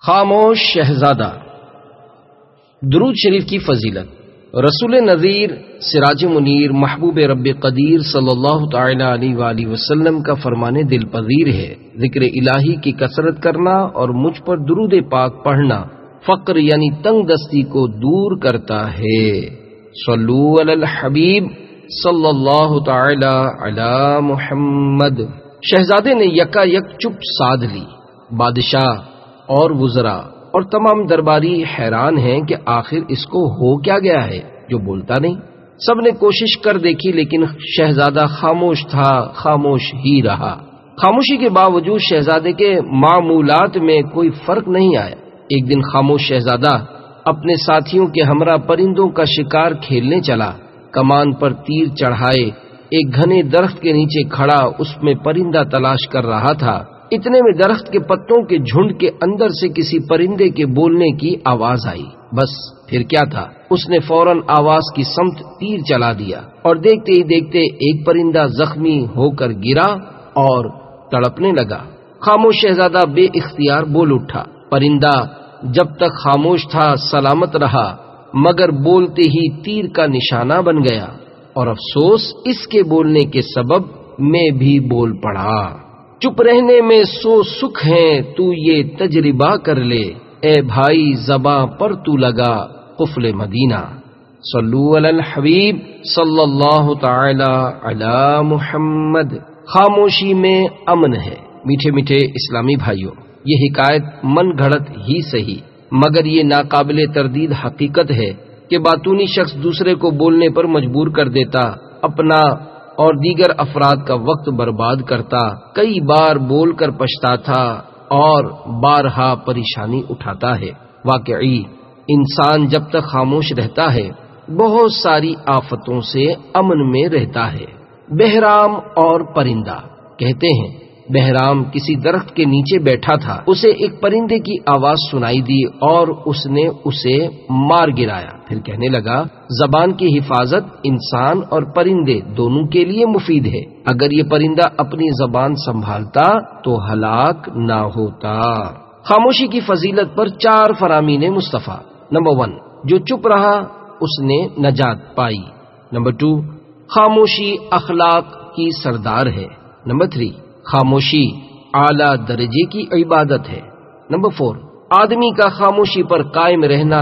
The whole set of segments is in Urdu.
خاموش شہزادہ۔ درود شریف کی فضیلت۔ رسول نذیر، سراج منیر، محبوب رب قدیر صلی اللہ تعالی علیہ وآلہ وسلم کا فرمان دل پذیر ہے، ذکر الہی کی کثرت کرنا اور مجھ پر درود پاک پڑھنا فقر یعنی تنگ دستی کو دور کرتا ہے۔ صلو علی الحبیب صلی اللہ تعالی علی محمد۔ شہزادے نے یکا یک چپ سادھ لی۔ بادشاہ اور وزراء اور تمام درباری حیران ہیں کہ آخر اس کو ہو کیا گیا ہے جو بولتا نہیں۔ سب نے کوشش کر دیکھی لیکن شہزادہ خاموش تھا، خاموش ہی رہا۔ خاموشی کے باوجود شہزادے کے معمولات میں کوئی فرق نہیں آیا۔ ایک دن خاموش شہزادہ اپنے ساتھیوں کے ہمراہ پرندوں کا شکار کھیلنے چلا۔ کمان پر تیر چڑھائے ایک گھنے درخت کے نیچے کھڑا اس میں پرندہ تلاش کر رہا تھا۔ اتنے میں درخت کے پتوں کے جھنڈ کے اندر سے کسی پرندے کے بولنے کی آواز آئی۔ بس پھر کیا تھا، اس نے فوراً آواز کی سمت تیر چلا دیا اور دیکھتے ہی دیکھتے ایک پرندہ زخمی ہو کر گرا اور تڑپنے لگا۔ خاموش شہزادہ بے اختیار بول اٹھا۔ پرندہ جب تک خاموش تھا سلامت رہا، مگر بولتے ہی تیر کا نشانہ بن گیا، اور افسوس اس کے بولنے کے سبب میں بھی بول پڑا۔ چپ رہنے میں سو سکھ ہیں، تو یہ تجربہ کر لے، اے بھائی زباں پر تو لگا قفل مدینہ۔ صلو علی الحبیب صلی اللہ تعالی علی محمد۔ خاموشی میں امن ہے۔ میٹھے میٹھے اسلامی بھائیوں، یہ حکایت من گھڑت ہی صحیح، مگر یہ ناقابل تردید حقیقت ہے کہ باتونی شخص دوسرے کو بولنے پر مجبور کر دیتا، اپنا اور دیگر افراد کا وقت برباد کرتا، کئی بار بول کر پچھتاتا اور بارہا پریشانی اٹھاتا ہے۔ واقعی انسان جب تک خاموش رہتا ہے بہت ساری آفتوں سے امن میں رہتا ہے۔ بہرام اور پرندہ۔ کہتے ہیں بہرام کسی درخت کے نیچے بیٹھا تھا، اسے ایک پرندے کی آواز سنائی دی اور اس نے اسے مار گرایا۔ پھر کہنے لگا، زبان کی حفاظت انسان اور پرندے دونوں کے لیے مفید ہے۔ اگر یہ پرندہ اپنی زبان سنبھالتا تو ہلاک نہ ہوتا۔ خاموشی کی فضیلت پر 4 فرامین مصطفیٰ۔ نمبر 1، جو چپ رہا اس نے نجات پائی۔ نمبر 2، خاموشی اخلاق کی سردار ہے۔ نمبر 3، خاموشی اعلیٰ درجے کی عبادت ہے۔ نمبر 4، آدمی کا خاموشی پر قائم رہنا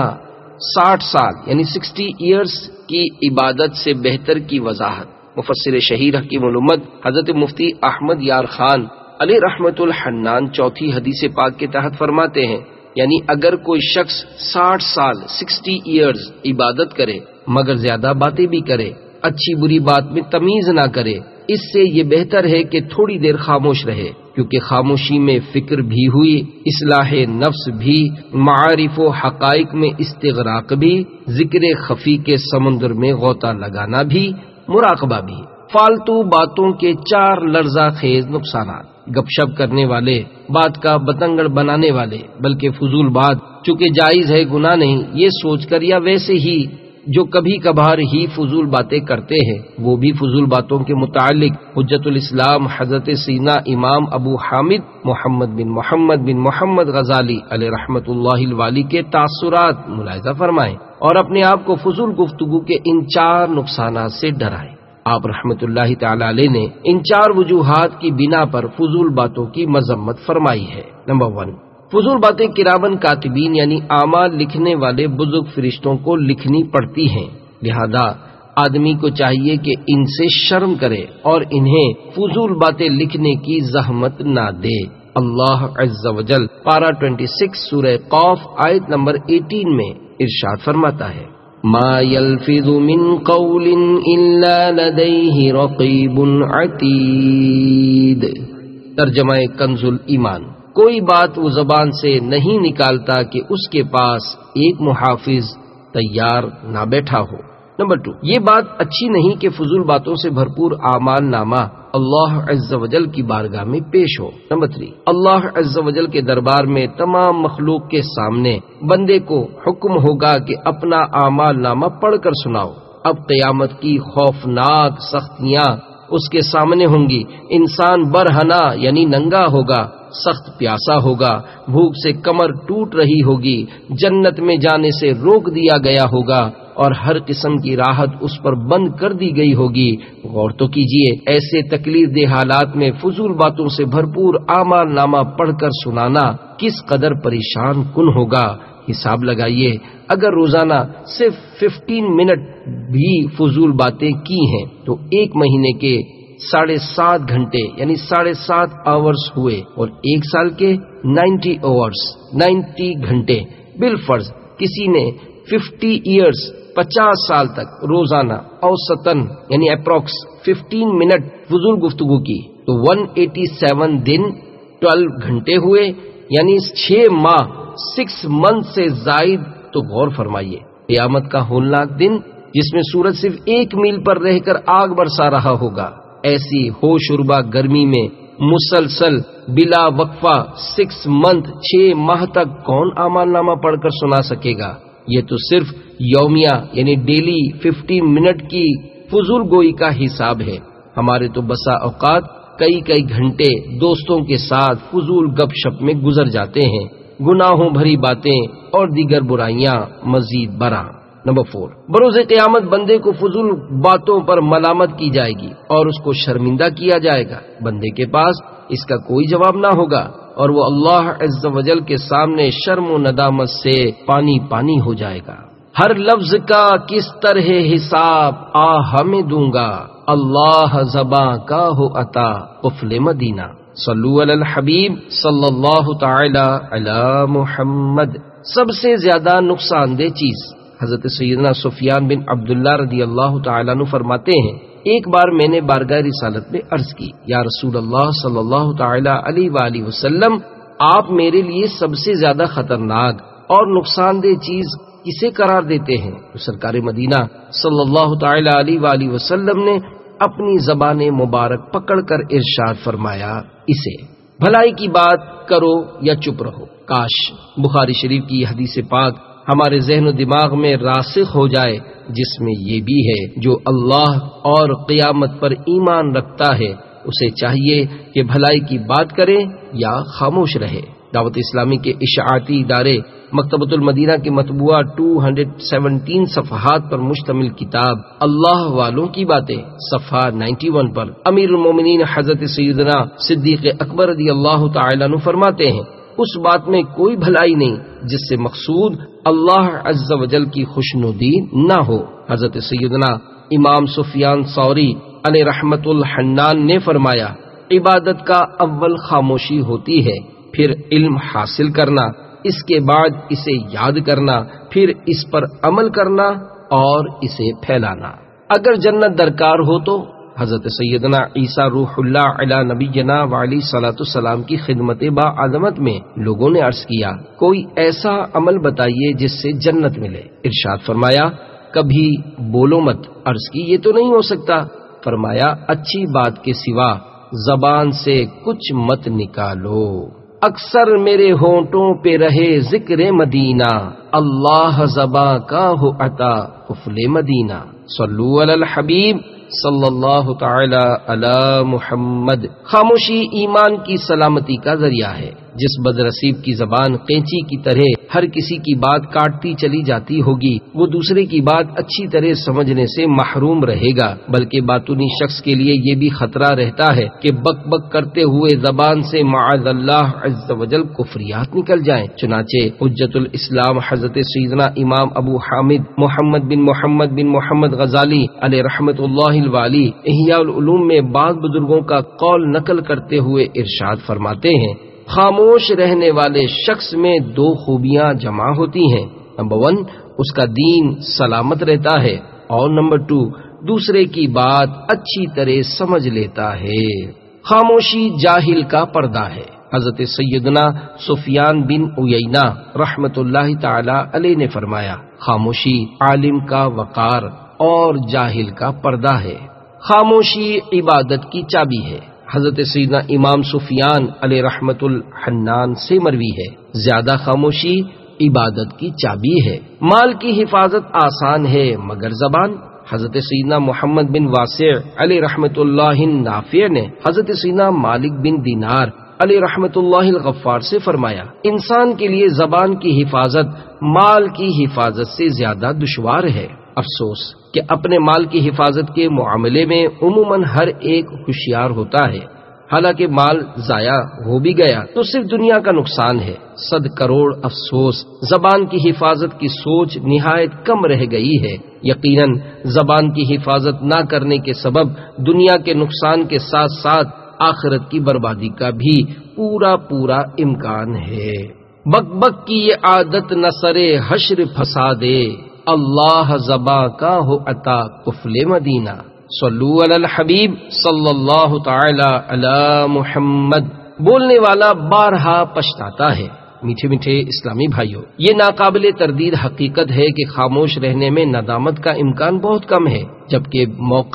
60 سال یعنی 60 ایئرز کی عبادت سے بہتر کی وضاحت۔ مفسر شہیر حکیم الامت حضرت مفتی احمد یار خان علیہ رحمت الحنان چوتھی حدیث پاک کے تحت فرماتے ہیں، یعنی اگر کوئی شخص 60 سال 60 ایئرز عبادت کرے مگر زیادہ باتیں بھی کرے، اچھی بری بات میں تمیز نہ کرے، اس سے یہ بہتر ہے کہ تھوڑی دیر خاموش رہے، کیونکہ خاموشی میں فکر بھی ہوئی، اصلاح نفس بھی، معارف و حقائق میں استغراق بھی، ذکر خفی کے سمندر میں غوطہ لگانا بھی، مراقبہ بھی۔ فالتو باتوں کے 4 لرزہ خیز نقصانات۔ گپ شپ کرنے والے، بات کا بتنگڑ بنانے والے، بلکہ فضول بات چونکہ جائز ہے گناہ نہیں یہ سوچ کر، یا ویسے ہی جو کبھی کبھار ہی فضول باتیں کرتے ہیں وہ بھی فضول باتوں کے متعلق حجت الاسلام حضرت سینا امام ابو حامد محمد بن محمد غزالی علیہ رحمت اللہ الوالی کے تاثرات ملاحظہ فرمائیں اور اپنے آپ کو فضول گفتگو کے ان 4 نقصانات سے ڈرائیں۔ آپ رحمت اللہ تعالی علیہ نے ان 4 وجوہات کی بنا پر فضول باتوں کی مذمت فرمائی ہے۔ نمبر 1، فضول باتیں کرامن کاتبین یعنی اعمال لکھنے والے بزرگ فرشتوں کو لکھنی پڑتی ہیں، لہذا آدمی کو چاہیے کہ ان سے شرم کرے اور انہیں فضول باتیں لکھنے کی زحمت نہ دے۔ اللہ عز و جل پارہ 26 سورہ قاف آیت نمبر 18 میں ارشاد فرماتا ہے، ما يلفظ من قول الا لديه رقیب عتید۔ ترجمہ کنز الایمان، کوئی بات وہ زبان سے نہیں نکالتا کہ اس کے پاس ایک محافظ تیار نہ بیٹھا ہو۔ نمبر 2، یہ بات اچھی نہیں کہ فضول باتوں سے بھرپور اعمال نامہ اللہ عز و جل کی بارگاہ میں پیش ہو۔ نمبر 3، اللہ عز و جل کے دربار میں تمام مخلوق کے سامنے بندے کو حکم ہوگا کہ اپنا اعمال نامہ پڑھ کر سناؤ۔ اب قیامت کی خوفناک سختیاں اس کے سامنے ہوں گی، انسان برہنہ یعنی ننگا ہوگا، سخت پیاسا ہوگا، بھوک سے کمر ٹوٹ رہی ہوگی، جنت میں جانے سے روک دیا گیا ہوگا اور ہر قسم کی راحت اس پر بند کر دی گئی ہوگی۔ غور تو کیجئے، ایسے تکلیف دہ حالات میں فضول باتوں سے بھرپور اعمال نامہ پڑھ کر سنانا کس قدر پریشان کن ہوگا۔ حساب لگائیے، اگر روزانہ صرف 15 منٹ بھی فضول باتیں کی ہیں تو ایک مہینے کے 7.5 گھنٹے یعنی 7.5 آورز ہوئے، اور ایک سال کے 90 آورز 90 گھنٹے۔ بالفرض کسی نے 50 ایئرز 50 سال تک روزانہ اوسطاً یعنی اپروکس 15 منٹ فضول گفتگو کی تو 187 دن 12 گھنٹے ہوئے، یعنی 6 ماہ 6 منتھ سے زائد۔ تو غور فرمائیے، قیامت کا ہولناک دن جس میں سورج صرف 1 میل پر رہ کر آگ برسا رہا ہوگا، ایسی ہوشربا گرمی میں مسلسل بلا وقفہ 6 منتھ 6 ماہ تک کون اعمال نامہ پڑھ کر سنا سکے گا؟ یہ تو صرف یومیہ یعنی ڈیلی 50 منٹ کی فضول گوئی کا حساب ہے۔ ہمارے تو بسا اوقات کئی گھنٹے دوستوں کے ساتھ فضول گپ شپ میں گزر جاتے ہیں، گناہوں بھری باتیں اور دیگر برائیاں مزید برآں۔ نمبر 4، بروز قیامت بندے کو فضول باتوں پر ملامت کی جائے گی اور اس کو شرمندہ کیا جائے گا۔ بندے کے پاس اس کا کوئی جواب نہ ہوگا اور وہ اللہ عز و جل کے سامنے شرم و ندامت سے پانی پانی ہو جائے گا۔ ہر لفظ کا کس طرح حساب ہمیں دوں گا، اللہ زباں کا ہو عطا قفل مدینہ۔ صلو علی الحبیب صلی اللہ تعالی علی محمد۔ سب سے زیادہ نقصان دہ چیز، حضرت سیدنا سفیان بن عبداللہ رضی اللہ تعالیٰ عنہ فرماتے ہیں، ایک بار میں نے بارگاہ رسالت میں عرض کی، یا رسول اللہ صلی اللہ تعالی علیہ وآلہ وسلم، آپ میرے لیے سب سے زیادہ خطرناک اور نقصان دہ چیز کسے قرار دیتے ہیں؟ تو سرکار مدینہ صلی اللہ تعالی علیہ وآلہ وسلم نے اپنی زبان مبارک پکڑ کر ارشاد فرمایا، اسے بھلائی کی بات کرو یا چپ رہو۔ کاش بخاری شریف کی حدیث پاک ہمارے ذہن و دماغ میں راسخ ہو جائے، جس میں یہ بھی ہے، جو اللہ اور قیامت پر ایمان رکھتا ہے اسے چاہیے کہ بھلائی کی بات کرے یا خاموش رہے۔ دعوت اسلامی کے اشاعتی ادارے مکتبۃ المدینہ کے مطبوعہ 217 صفحات پر مشتمل کتاب اللہ والوں کی باتیں صفحہ 91 پر امیر المومنین حضرت سیدنا صدیق اکبر رضی اللہ تعالیٰ عنہ فرماتے ہیں، اس بات میں کوئی بھلائی نہیں جس سے مقصود اللہ عز و جل کی خوشنودی نہ ہو۔ حضرت سیدنا امام سفیان ثوری علیہ رحمت الحنان نے فرمایا، عبادت کا اول خاموشی ہوتی ہے، پھر علم حاصل کرنا، اس کے بعد اسے یاد کرنا، پھر اس پر عمل کرنا اور اسے پھیلانا۔ اگر جنت درکار ہو تو حضرت سیدنا عیسیٰ روح اللہ علی نبینا وعلی صلاۃ السلام کی خدمت با عظمت میں لوگوں نے عرض کیا، کوئی ایسا عمل بتائیے جس سے جنت ملے۔ ارشاد فرمایا، کبھی بولو مت۔ عرض کی، یہ تو نہیں ہو سکتا۔ فرمایا، اچھی بات کے سوا زبان سے کچھ مت نکالو۔ اکثر میرے ہونٹوں پہ رہے ذکر مدینہ، اللہ زباں کا ہو عطا قفل مدینہ۔ صلو علی الحبیب صلی اللہ تعالی علی محمد۔ خاموشی ایمان کی سلامتی کا ذریعہ ہے۔ جس بدنصیب کی زبان قینچی کی طرح ہر کسی کی بات کاٹتی چلی جاتی ہوگی، وہ دوسرے کی بات اچھی طرح سمجھنے سے محروم رہے گا، بلکہ باطنی شخص کے لیے یہ بھی خطرہ رہتا ہے کہ بک بک کرتے ہوئے زبان سے معاذ اللہ عز و جل کفریات نکل جائیں۔ چنانچہ حجت الاسلام حضرت سیدنا امام ابو حامد محمد بن محمد غزالی علیہ رحمت اللہ الوالی احیاء العلوم میں بعض بزرگوں کا قول نقل کرتے ہوئے ارشاد فرماتے ہیں، خاموش رہنے والے شخص میں 2 خوبیاں جمع ہوتی ہیں۔ نمبر 1، اس کا دین سلامت رہتا ہے، اور نمبر 2، دوسرے کی بات اچھی طرح سمجھ لیتا ہے۔ خاموشی جاہل کا پردہ ہے۔ حضرت سیدنا سفیان بن عیینہ رحمت اللہ تعالی علیہ نے فرمایا، خاموشی عالم کا وقار اور جاہل کا پردہ ہے۔ خاموشی عبادت کی چابی ہے۔ حضرت سیدنا امام سفیان علیہ رحمت الحنان سے مروی ہے، زیادہ خاموشی عبادت کی چابی ہے۔ مال کی حفاظت آسان ہے مگر زبان۔ حضرت سیدنا محمد بن واسع علیہ رحمت اللہ نافع نے حضرت سیدنا مالک بن دینار علیہ رحمت اللہ الغفار سے فرمایا، انسان کے لیے زبان کی حفاظت مال کی حفاظت سے زیادہ دشوار ہے۔ افسوس کہ اپنے مال کی حفاظت کے معاملے میں عموماً ہر ایک ہوشیار ہوتا ہے، حالانکہ مال ضائع ہو بھی گیا تو صرف دنیا کا نقصان ہے۔ 100 کروڑ افسوس زبان کی حفاظت کی سوچ نہایت کم رہ گئی ہے۔ یقیناً زبان کی حفاظت نہ کرنے کے سبب دنیا کے نقصان کے ساتھ ساتھ آخرت کی بربادی کا بھی پورا امکان ہے۔ بک بک کی یہ عادت نہ سرے حشر فسادے، اللہ زباں کا ہو عطا قفل مدینہ۔ صلو علی الحبیب صلی اللہ تعالی علی محمد۔ بولنے والا بارہا پچھتاتا ہے۔ میٹھے میٹھے اسلامی بھائیوں، یہ ناقابل تردید حقیقت ہے کہ خاموش رہنے میں ندامت کا امکان بہت کم ہے، جبکہ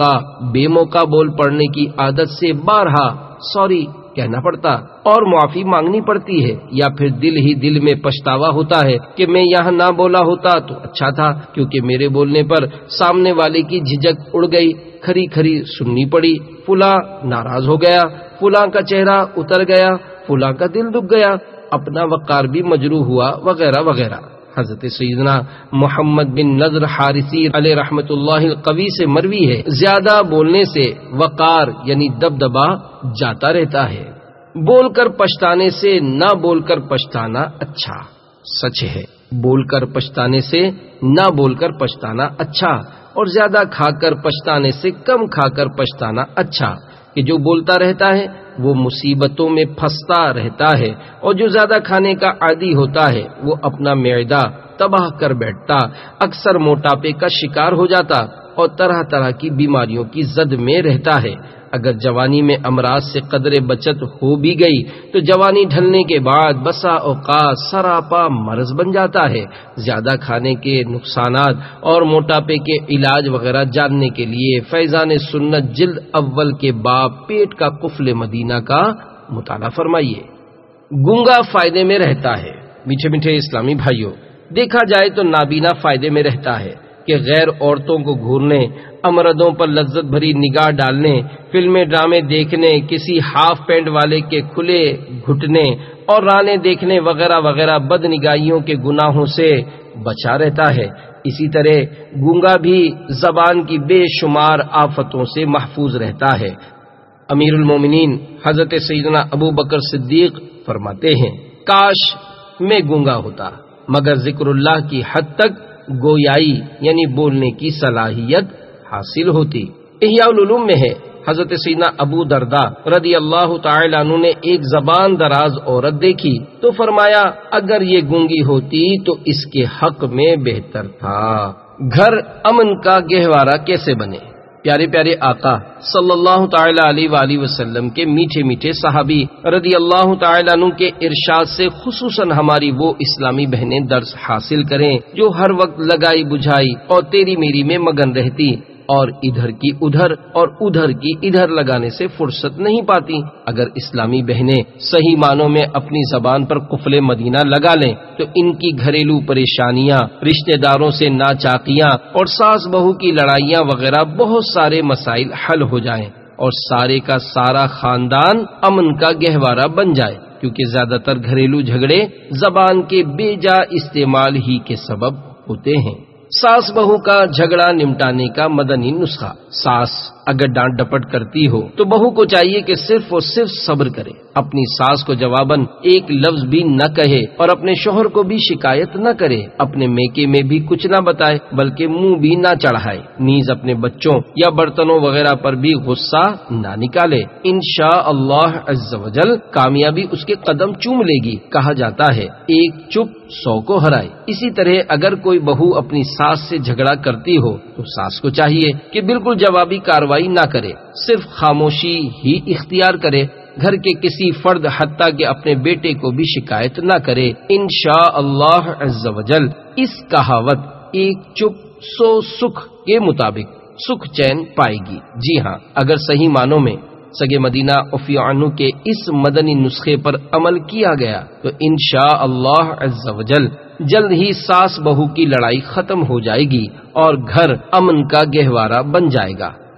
بے موقع بول پڑنے کی عادت سے بارہا سوری کہنا پڑتا اور معافی مانگنی پڑتی ہے، یا پھر دل ہی دل میں پچھتاوا ہوتا ہے کہ میں یہاں نہ بولا ہوتا تو اچھا تھا، کیونکہ میرے بولنے پر سامنے والے کی جھجک اڑ گئی، کھری کھری سننی پڑی، فلاں ناراض ہو گیا، فلاں کا چہرہ اتر گیا، فلاں کا دل دکھ گیا، اپنا وقار بھی مجروح ہوا، وغیرہ وغیرہ۔ حضرت سیدنا محمد بن نضر حارثی علیہ رحمت اللہ القوی سے مروی ہے، زیادہ بولنے سے وقار یعنی دبدبا جاتا رہتا ہے۔ بول کر پچھتانے سے نہ بول کر پچھتانا اچھا۔ سچ ہے، بول کر پچھتانے سے نہ بول کر پچھتانا اچھا، اور زیادہ کھا کر پچھتانے سے کم کھا کر پچھتانا اچھا، کہ جو بولتا رہتا ہے وہ مصیبتوں میں پھنستا رہتا ہے، اور جو زیادہ کھانے کا عادی ہوتا ہے وہ اپنا معدہ تباہ کر بیٹھتا، اکثر موٹاپے کا شکار ہو جاتا اور طرح طرح کی بیماریوں کی زد میں رہتا ہے۔ اگر جوانی میں امراض سے قدر بچت ہو بھی گئی تو جوانی ڈھلنے کے بعد بسا اوقات سراپا مرض بن جاتا ہے۔ زیادہ کھانے کے نقصانات اور موٹاپے کے علاج وغیرہ جاننے کے لیے فیضان سنت جلد اول کے باب پیٹ کا قفل مدینہ کا مطالعہ فرمائیے۔ گونگا فائدے میں رہتا ہے۔ میٹھے میٹھے اسلامی بھائیوں، دیکھا جائے تو نابینا فائدے میں رہتا ہے کہ غیر عورتوں کو گھورنے، امردوں پر لذت بھری نگاہ ڈالنے، فلمیں ڈرامے دیکھنے، کسی ہاف پینٹ والے کے کھلے گھٹنے اور رانے دیکھنے وغیرہ وغیرہ بد نگاہیوں کے گناہوں سے بچا رہتا ہے۔ اسی طرح گونگا بھی زبان کی بے شمار آفتوں سے محفوظ رہتا ہے۔ امیر المومنین حضرت سیدنا ابو بکر صدیق فرماتے ہیں، کاش میں گونگا ہوتا مگر ذکر اللہ کی حد تک گویائی یعنی بولنے کی صلاحیت حاصل ہوتی۔ احیاء العلوم میں ہے، حضرت سیدنا ابو درداء رضی اللہ تعالی عنہ نے ایک زبان دراز عورت دیکھی تو فرمایا، اگر یہ گونگی ہوتی تو اس کے حق میں بہتر تھا۔ گھر امن کا گہوارہ کیسے بنے؟ پیارے پیارے آقا صلی اللہ تعالی علیہ وآلہ وسلم کے میٹھے میٹھے صحابی رضی اللہ تعالی عنہ کے ارشاد سے خصوصاً ہماری وہ اسلامی بہنیں درس حاصل کریں جو ہر وقت لگائی بجھائی اور تیری میری میں مگن رہتی اور ادھر کی ادھر اور ادھر کی ادھر لگانے سے فرصت نہیں پاتی۔ اگر اسلامی بہنیں صحیح معنوں میں اپنی زبان پر قفل مدینہ لگا لیں تو ان کی گھریلو پریشانیاں، رشتہ داروں سے ناچاکیاں اور ساس بہو کی لڑائیاں وغیرہ بہت سارے مسائل حل ہو جائیں اور سارے کا سارا خاندان امن کا گہوارہ بن جائے، کیونکہ زیادہ تر گھریلو جھگڑے زبان کے بے جا استعمال ہی کے سبب ہوتے ہیں۔ ساس بہو کا جھگڑا نمٹانے کا مدنی نسخہ۔ ساس اگر ڈانٹ ڈپٹ کرتی ہو تو بہو کو چاہیے کہ صرف اور صرف صبر کرے، اپنی ساس کو جواباً ایک لفظ بھی نہ کہے اور اپنے شوہر کو بھی شکایت نہ کرے، اپنے میکے میں بھی کچھ نہ بتائے بلکہ منہ بھی نہ چڑھائے، نیز اپنے بچوں یا برتنوں وغیرہ پر بھی غصہ نہ نکالے۔ انشاءاللہ عز وجل کامیابی اس کے قدم چوم لے گی۔ کہا جاتا ہے ایک چپ 100 کو ہرائے۔ اسی طرح اگر کوئی بہو اپنی ساس سے جھگڑا کرتی ہو تو ساس کو چاہیے کہ بالکل جوابی کارروائی نہ کرے، صرف خاموشی ہی اختیار کرے، گھر کے کسی فرد حتیٰ کہ اپنے بیٹے کو بھی شکایت نہ کرے۔ انشاءاللہ عز وجل اس کہاوت ایک چپ 100 سکھ کے مطابق سکھ چین پائے گی۔ جی ہاں، اگر صحیح معنوں میں سگے مدینہ عفی عنہ کے اس مدنی نسخے پر عمل کیا گیا تو انشاءاللہ عز وجل جلد ہی ساس بہو کی لڑائی ختم ہو جائے گی اور گھر امن کا گہوارہ بن جائے گا۔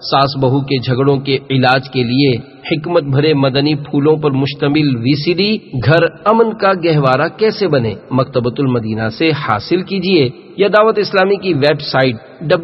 सास बहू के झगड़ों के इलाज के लिए हिकमत भरे मदनी फूलों पर मुश्तमिल VCD घर अमन का गहवारा कैसे बने, मकतबतुल मदीना से हासिल कीजिए या दावत इस्लामी की वेबसाइट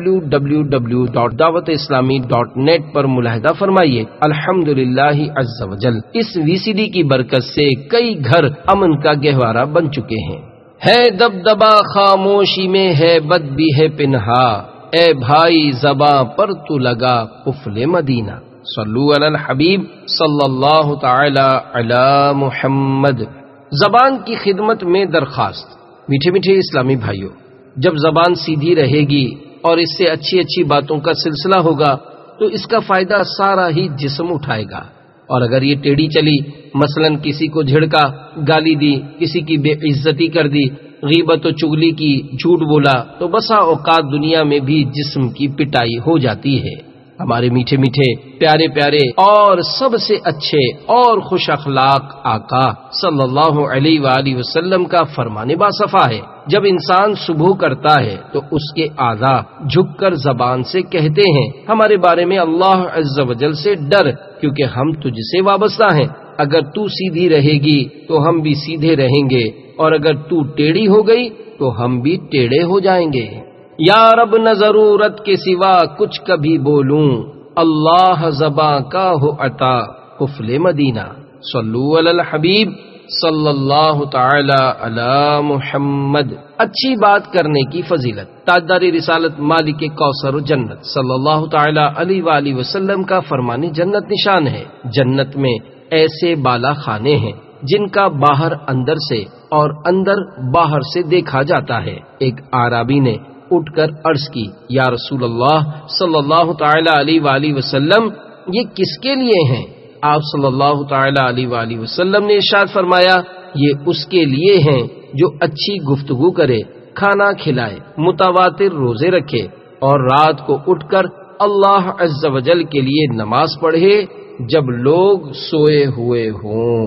www.dawatislami.net पर मुलाहिदा फरमाइए। अल्हम्दुलिल्लाह अज़्ज़ वजल इस VCD की बरकत से कई घर अमन का गहवारा बन चुके हैं। है दबदबा खामोशी में, है बद भी है पिन्हा, ए भाई ज़बां पर तू लगा कुफले मदीना। सल्लु अलल हबीब सल्लल्लाहु ताला अला मुहम्मद। ज़बान की खिदमत में दरखास्त। मीठे मीठे इस्लामी भाइयों, जब ज़बान सीधी रहेगी और इससे अच्छी अच्छी बातों का सिलसिला होगा तो इसका फायदा सारा ही जिस्म उठाएगा। और अगर ये टेढ़ी चली, मसलन किसी को झिड़का, गाली दी, किसी की बेइज्जती कर दी, गीबत और चुगली की, झूठ बोला, तो बसा औकात दुनिया में भी जिस्म की पिटाई हो जाती है। हमारे मीठे मीठे प्यारे प्यारे और सबसे अच्छे और खुश अखलाक आका सल्लल्लाहु अलैहि वसल्लम का फरमाने बासफा है, जब इंसान सुबह करता है तो उसके आधा झुककर जबान से कहते हैं, हमारे बारे में अल्लाह अज़्ज़ वजल से डर, क्योंकि हम तुझसे वाबस्ता हैं। अगर तू सीधी रहेगी तो हम भी सीधे रहेंगे, और अगर तू टेढ़ी हो गई तो हम भी टेढ़े हो जाएंगे। या रब न जरूरत के सिवा कुछ कभी बोलूं, अल्लाह ज़बां का हो अता कुफले मदीना। सल्लु अलल हबीब सल्लल्लाहु ताला अला मुहम्मद। अच्छी बात करने की फजीलत। ताजदारी रिसालत मालिक कौसर जन्नत सल्लल्लाहु ताला अलैहि वसल्लम का फरमाने जन्नत निशान है। जन्नत में ऐसे बाला खाने हैं जिनका बाहर अंदर से और अंदर बाहर से देखा जाता है। एक आराबी ने उठकर अर्ज की, या रसूल अल्लाह सल्लल्लाहु ताला अलैहि वसल्लम, ये किसके लिए हैं? आप सल्लल्लाहु ताला अलैहि वसल्लम ने इरशाद फरमाया, ये उसके लिए हैं जो अच्छी गुफ्तगू करे, खाना खिलाए, मुतवातिर रोजे रखे और रात को उठकर अल्लाह अज़्ज़ वजल के लिए नमाज पढ़े जब लोग सोए हुए हों।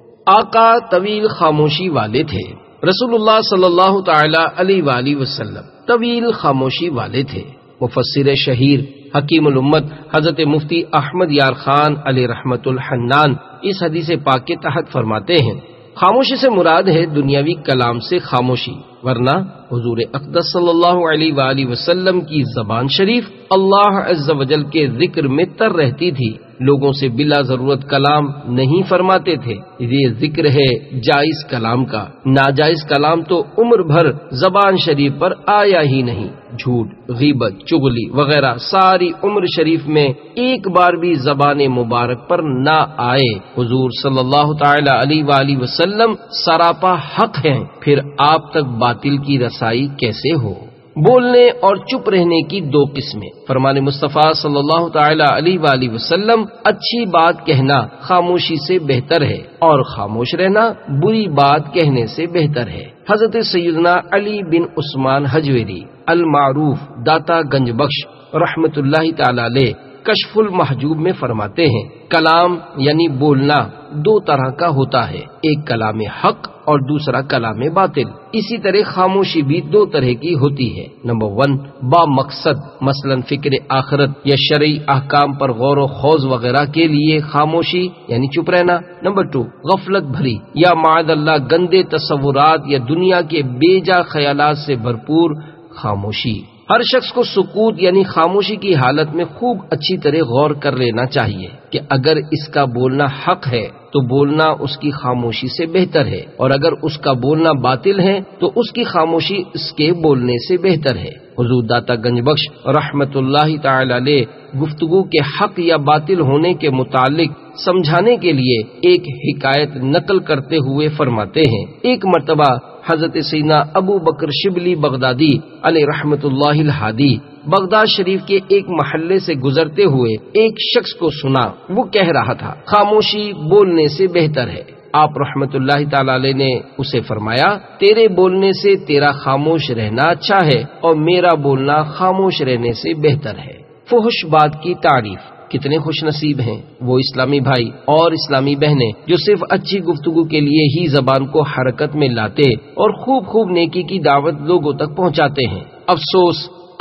आका तवील खामोशी वाले थे। रसूलुल्लाह सल्लल्लाहु ताला अलैहि वसल्लम तवील खामोशी वाले थे। मुफस्सिर शहीर हकीमुल उम्मत हजरत मुफ्ती अहमद यार खान अलैहि रहमतुल हन्नान इस हदीस पाक के तहत फरमाते हैं, खामोशी से मुराद है दुनियावी कलाम से खामोशी, वरना हुजूर अक़दस सल्लल्लाहु अलैहि वसल्लम की ज़बान शरीफ अल्लाह अज़्ज़ वजल के जिक्र में तर रहती थी। लोगों से बिला जरूरत कलाम नहीं फरमाते थे। ये जिक्र है जायज कलाम का। नाजायज कलाम तो उम्र भर ज़बान शरीफ पर आया ही नहीं। झूठ, गीबत, चुगली वगैरह सारी उम्र शरीफ में एक बार भी ज़बान मुबारक पर ना आए। हुजूर सल्लल्लाहु ताला अलैहि वसल्लम सरापा हक हैं, फिर आप तक बातिल की रसाई कैसे हो? बोलने और चुप रहने की दो किस्में। फरमाने मुस्तफा सल्लल्लाहु ताला अलैहि वसल्लम, अच्छी बात कहना खामोशी से बेहतर है और खामोश रहना बुरी बात कहने से बेहतर है। हजरत सैयदना अली बिन उस्मान हजवेरी अल मारूफ दाता गंज बख्श रहमतुल्लाहि ताला अलैह कशफुल महजूब में फरमाते हैं, कलाम यानी बोलना दो तरह का होता है, एक कलाम हक और दूसरा कलाम बातिल। इसी तरह खामोशी भी दो तरह की होती है। नंबर 1 बा मकसद, मसलन फिक्र आखिरत या शरई अहकाम पर गौर व खौज वगैरह के लिए खामोशी यानी चुप रहना। नंबर 2 गफलत भरी या माअल्लाह गंदे तसव्वुरात या दुनिया के बेजा ख्यालात से भरपूर खामोशी। हर शख्स को सुकूत यानी खामोशी की हालत में खूब अच्छी तरह गौर कर लेना चाहिए कि अगर इसका बोलना हक है तो बोलना उसकी खामोशी से बेहतर है, और अगर उसका बोलना बातिल है तो उसकी खामोशी इसके बोलने से बेहतर है। हुजूर दाता गंजबख्श रहमतुल्लाहि ताला अलैह गुफ्तगू के हक या बातिल होने के मुतालिक समझाने के लिए एक हिकायत नकल करते हुए फरमाते हैं, एक मर्तबा हजरत सैयदना अबू बकर शिबली बगदादी अलैहि रहमतुल्लाहिल हादी बगदाद शरीफ के एक महल्ले से गुजरते हुए एक शख्स को सुना। वो कह रहा था, खामोशी बोलने से बेहतर है। आप रहमतुल्लाहि ताला अलैह ने उसे फरमाया, तेरे बोलने से तेरा खामोश रहना अच्छा है और मेरा बोलना खामोश रहने से बेहतर है। फुहश बात की तारीफ। कितने खुश नसीब हैं वो इस्लामी भाई और इस्लामी बहनें जो सिर्फ अच्छी गुफ्तगू के लिए ही जबान को हरकत में लाते और खूब खूब नेकी की दावत लोगों तक पहुंचाते हैं। अफसोस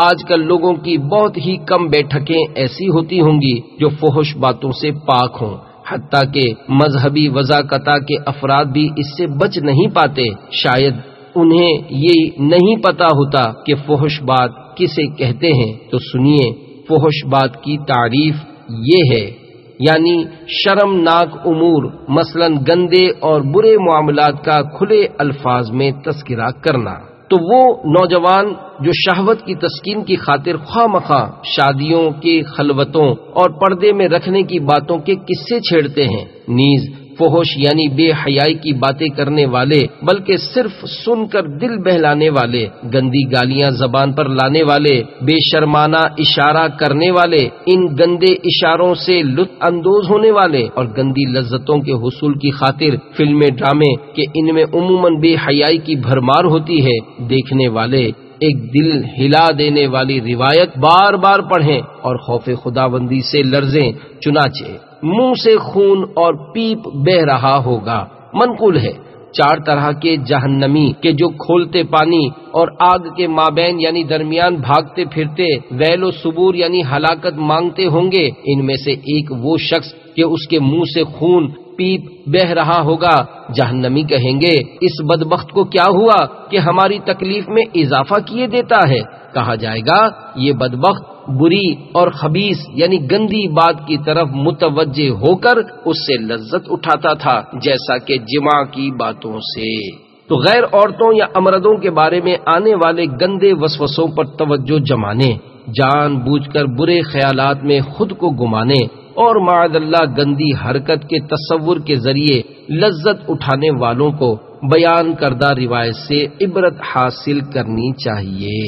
آج کل لوگوں کی بہت ہی کم بیٹھکیں ایسی ہوتی ہوں گی جو فحش باتوں سے پاک ہوں، حتیٰ کہ مذہبی وضاقتہ کے افراد بھی اس سے بچ نہیں پاتے۔ شاید انہیں یہ نہیں پتا ہوتا کہ فحش بات کسے کہتے ہیں، تو سنیے، فحش بات کی تعریف یہ ہے، یعنی شرمناک امور، مثلا گندے اور برے معاملات کا کھلے الفاظ میں تذکرہ کرنا۔ تو وہ نوجوان جو شہوت کی تسکین کی خاطر خواہ مخواہ شادیوں کی خلوتوں اور پردے میں رکھنے کی باتوں کے قصے چھیڑتے ہیں، نیز فحش یعنی بے حیائی کی باتیں کرنے والے، بلکہ صرف سن کر دل بہلانے والے، گندی گالیاں زبان پر لانے والے، بے شرمانہ اشارہ کرنے والے، ان گندے اشاروں سے لطف اندوز ہونے والے اور گندی لذتوں کے حصول کی خاطر فلمیں ڈرامے کہ ان میں عموماً بے حیائی کی بھرمار ہوتی ہے، دیکھنے والے ایک دل ہلا دینے والی روایت بار بار پڑھیں اور خوف خداوندی سے لرزیں، چنانچہ منہ سے خون اور پیپ بہ رہا ہوگا۔ منقول ہے، 4 طرح کے جہنمی کہ جو کھولتے پانی اور آگ کے مابین یعنی درمیان بھاگتے پھرتے ویل و صبور یعنی ہلاکت مانگتے ہوں گے، ان میں سے ایک وہ شخص کہ اس کے منہ سے خون پیپ بہ رہا ہوگا۔ جہنمی کہیں گے، اس بدبخت کو کیا ہوا کہ ہماری تکلیف میں اضافہ کیے دیتا ہے؟ کہا جائے گا، یہ بدبخت بری اور خبیث یعنی گندی بات کی طرف متوجہ ہو کر اس سے لذت اٹھاتا تھا، جیسا کہ جماع کی باتوں سے۔ تو غیر عورتوں یا امردوں کے بارے میں آنے والے گندے وسوسوں پر توجہ جمانے، جان بوجھ کر برے خیالات میں خود کو گمانے اور معاذ اللہ گندی حرکت کے تصور کے ذریعے لذت اٹھانے والوں کو بیان کردہ روایت سے عبرت حاصل کرنی چاہیے۔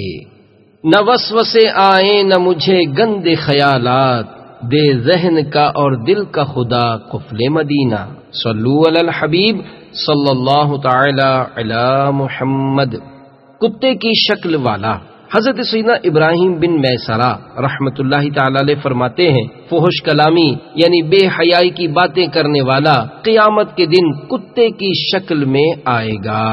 نہ وسوسے آئیں نہ مجھے گندے خیالات، دے ذہن کا اور دل کا خدا قفل مدینہ۔ صلو علی الحبیب صلی اللہ تعالی علی محمد۔ کتے کی شکل والا، حضرت سیدنا ابراہیم بن میسرہ رحمت اللہ تعالی علیہ فرماتے ہیں، فحش کلامی یعنی بے حیائی کی باتیں کرنے والا قیامت کے دن کتے کی شکل میں آئے گا۔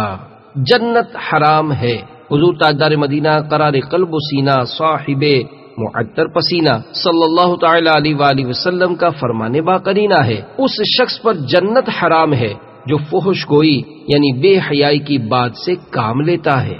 جنت حرام ہے۔ حضور تاجدار مدینہ قرار قلب و سینہ صاحب معطر پسینہ صلی اللہ تعالی علیہ وآلہ وسلم کا فرمان باقرینہ ہے، اس شخص پر جنت حرام ہے جو فحش گوئی یعنی بے حیائی کی بات سے کام لیتا ہے۔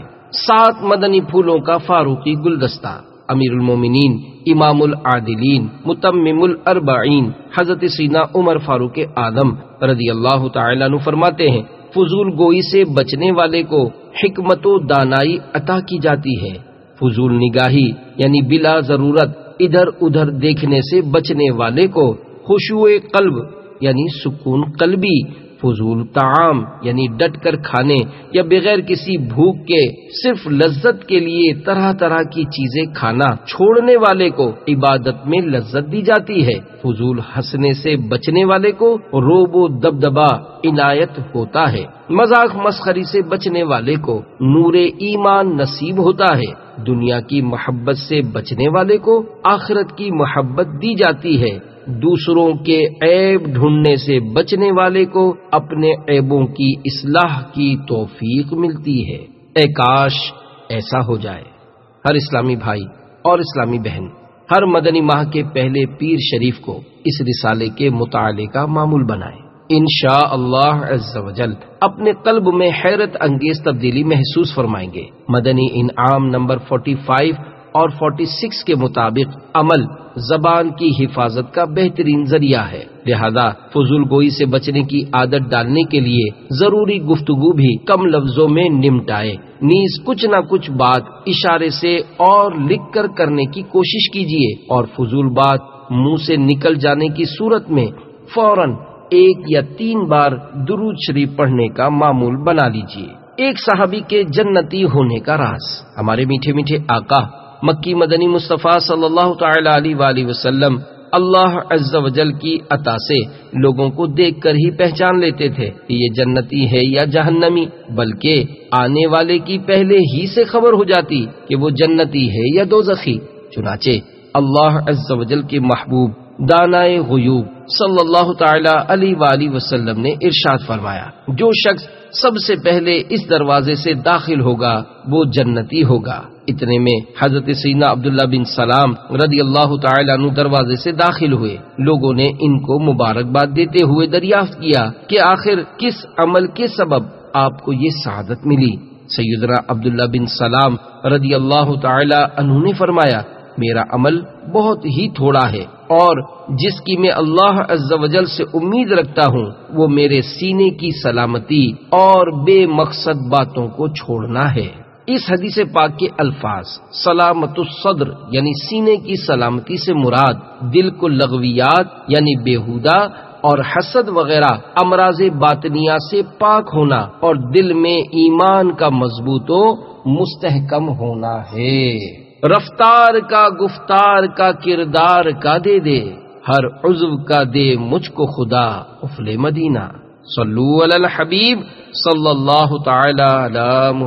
7 مدنی پھولوں کا فاروقی گلدستہ، امیر المومنین امام العادلین متمم الاربعین حضرت سیدنا عمر فاروق اعظم رضی اللہ تعالیٰ عنہ فرماتے ہیں، فضول گوئی سے بچنے والے کو حکمت و دانائی عطا کی جاتی ہے۔ فضول نگاہی یعنی بلا ضرورت ادھر ادھر دیکھنے سے بچنے والے کو خشوع قلب یعنی سکون قلبی، فضول طعام یعنی ڈٹ کر کھانے یا بغیر کسی بھوک کے صرف لذت کے لیے طرح طرح کی چیزیں کھانا چھوڑنے والے کو عبادت میں لذت دی جاتی ہے۔ فضول ہنسنے سے بچنے والے کو روب و دبدبا عنایت ہوتا ہے۔ مذاق مسخری سے بچنے والے کو نور ایمان نصیب ہوتا ہے۔ دنیا کی محبت سے بچنے والے کو آخرت کی محبت دی جاتی ہے۔ دوسروں کے عیب ڈھونڈنے سے بچنے والے کو اپنے عیبوں کی اصلاح کی توفیق ملتی ہے۔ اے کاش ایسا ہو جائے۔ ہر اسلامی بھائی اور اسلامی بہن ہر مدنی ماہ کے پہلے پیر شریف کو اس رسالے کے مطالعے کا معمول بنائیں۔ انشاءاللہ عز و جل اپنے قلب میں حیرت انگیز تبدیلی محسوس فرمائیں گے۔ مدنی انعام نمبر 45 اور 46 کے مطابق عمل زبان کی حفاظت کا بہترین ذریعہ ہے، لہذا فضول گوئی سے بچنے کی عادت ڈالنے کے لیے ضروری گفتگو بھی کم لفظوں میں نمٹائے، نیز کچھ نہ کچھ بات اشارے سے اور لکھ کر کرنے کی کوشش کیجیے، اور فضول بات منہ سے نکل جانے کی صورت میں فوراً 1 یا 3 بار درود شریف پڑھنے کا معمول بنا لیجیے۔ ایک صحابی کے جنتی ہونے کا راز۔ ہمارے میٹھے میٹھے آقا مکی مدنی مصطفیٰ صلی اللہ تعالی علیہ وآلہ وسلم اللہ عز و جل کی عطا سے لوگوں کو دیکھ کر ہی پہچان لیتے تھے کہ یہ جنتی ہے یا جہنمی، بلکہ آنے والے کی پہلے ہی سے خبر ہو جاتی کہ وہ جنتی ہے یا دوزخی۔ چنانچہ اللہ عز و جل کے محبوب دانائے غیوب صلی اللہ تعالی علیہ وآلہ وسلم نے ارشاد فرمایا، جو شخص سب سے پہلے اس دروازے سے داخل ہوگا وہ جنتی ہوگا۔ اتنے میں حضرت سیدنا عبداللہ بن سلام رضی اللہ تعالی عنہ دروازے سے داخل ہوئے۔ لوگوں نے ان کو مبارکباد دیتے ہوئے دریافت کیا کہ آخر کس عمل کے سبب آپ کو یہ سعادت ملی؟ سیدنا عبداللہ بن سلام رضی اللہ تعالی عنہ نے فرمایا، میرا عمل بہت ہی تھوڑا ہے اور جس کی میں اللہ عز و جل سے امید رکھتا ہوں وہ میرے سینے کی سلامتی اور بے مقصد باتوں کو چھوڑنا ہے۔ اس حدیث پاک کے الفاظ سلامت الصدر یعنی سینے کی سلامتی سے مراد دل کو لغویات یعنی بیہودہ اور حسد وغیرہ امراض باطنیہ سے پاک ہونا اور دل میں ایمان کا مضبوط و مستحکم ہونا ہے۔ رفتار کا گفتار کا کردار کا دے دے، ہر عضو کا دے مجھ کو خدا افل مدینہ۔ صلو علی الحبیب صلی اللہ تعالی علی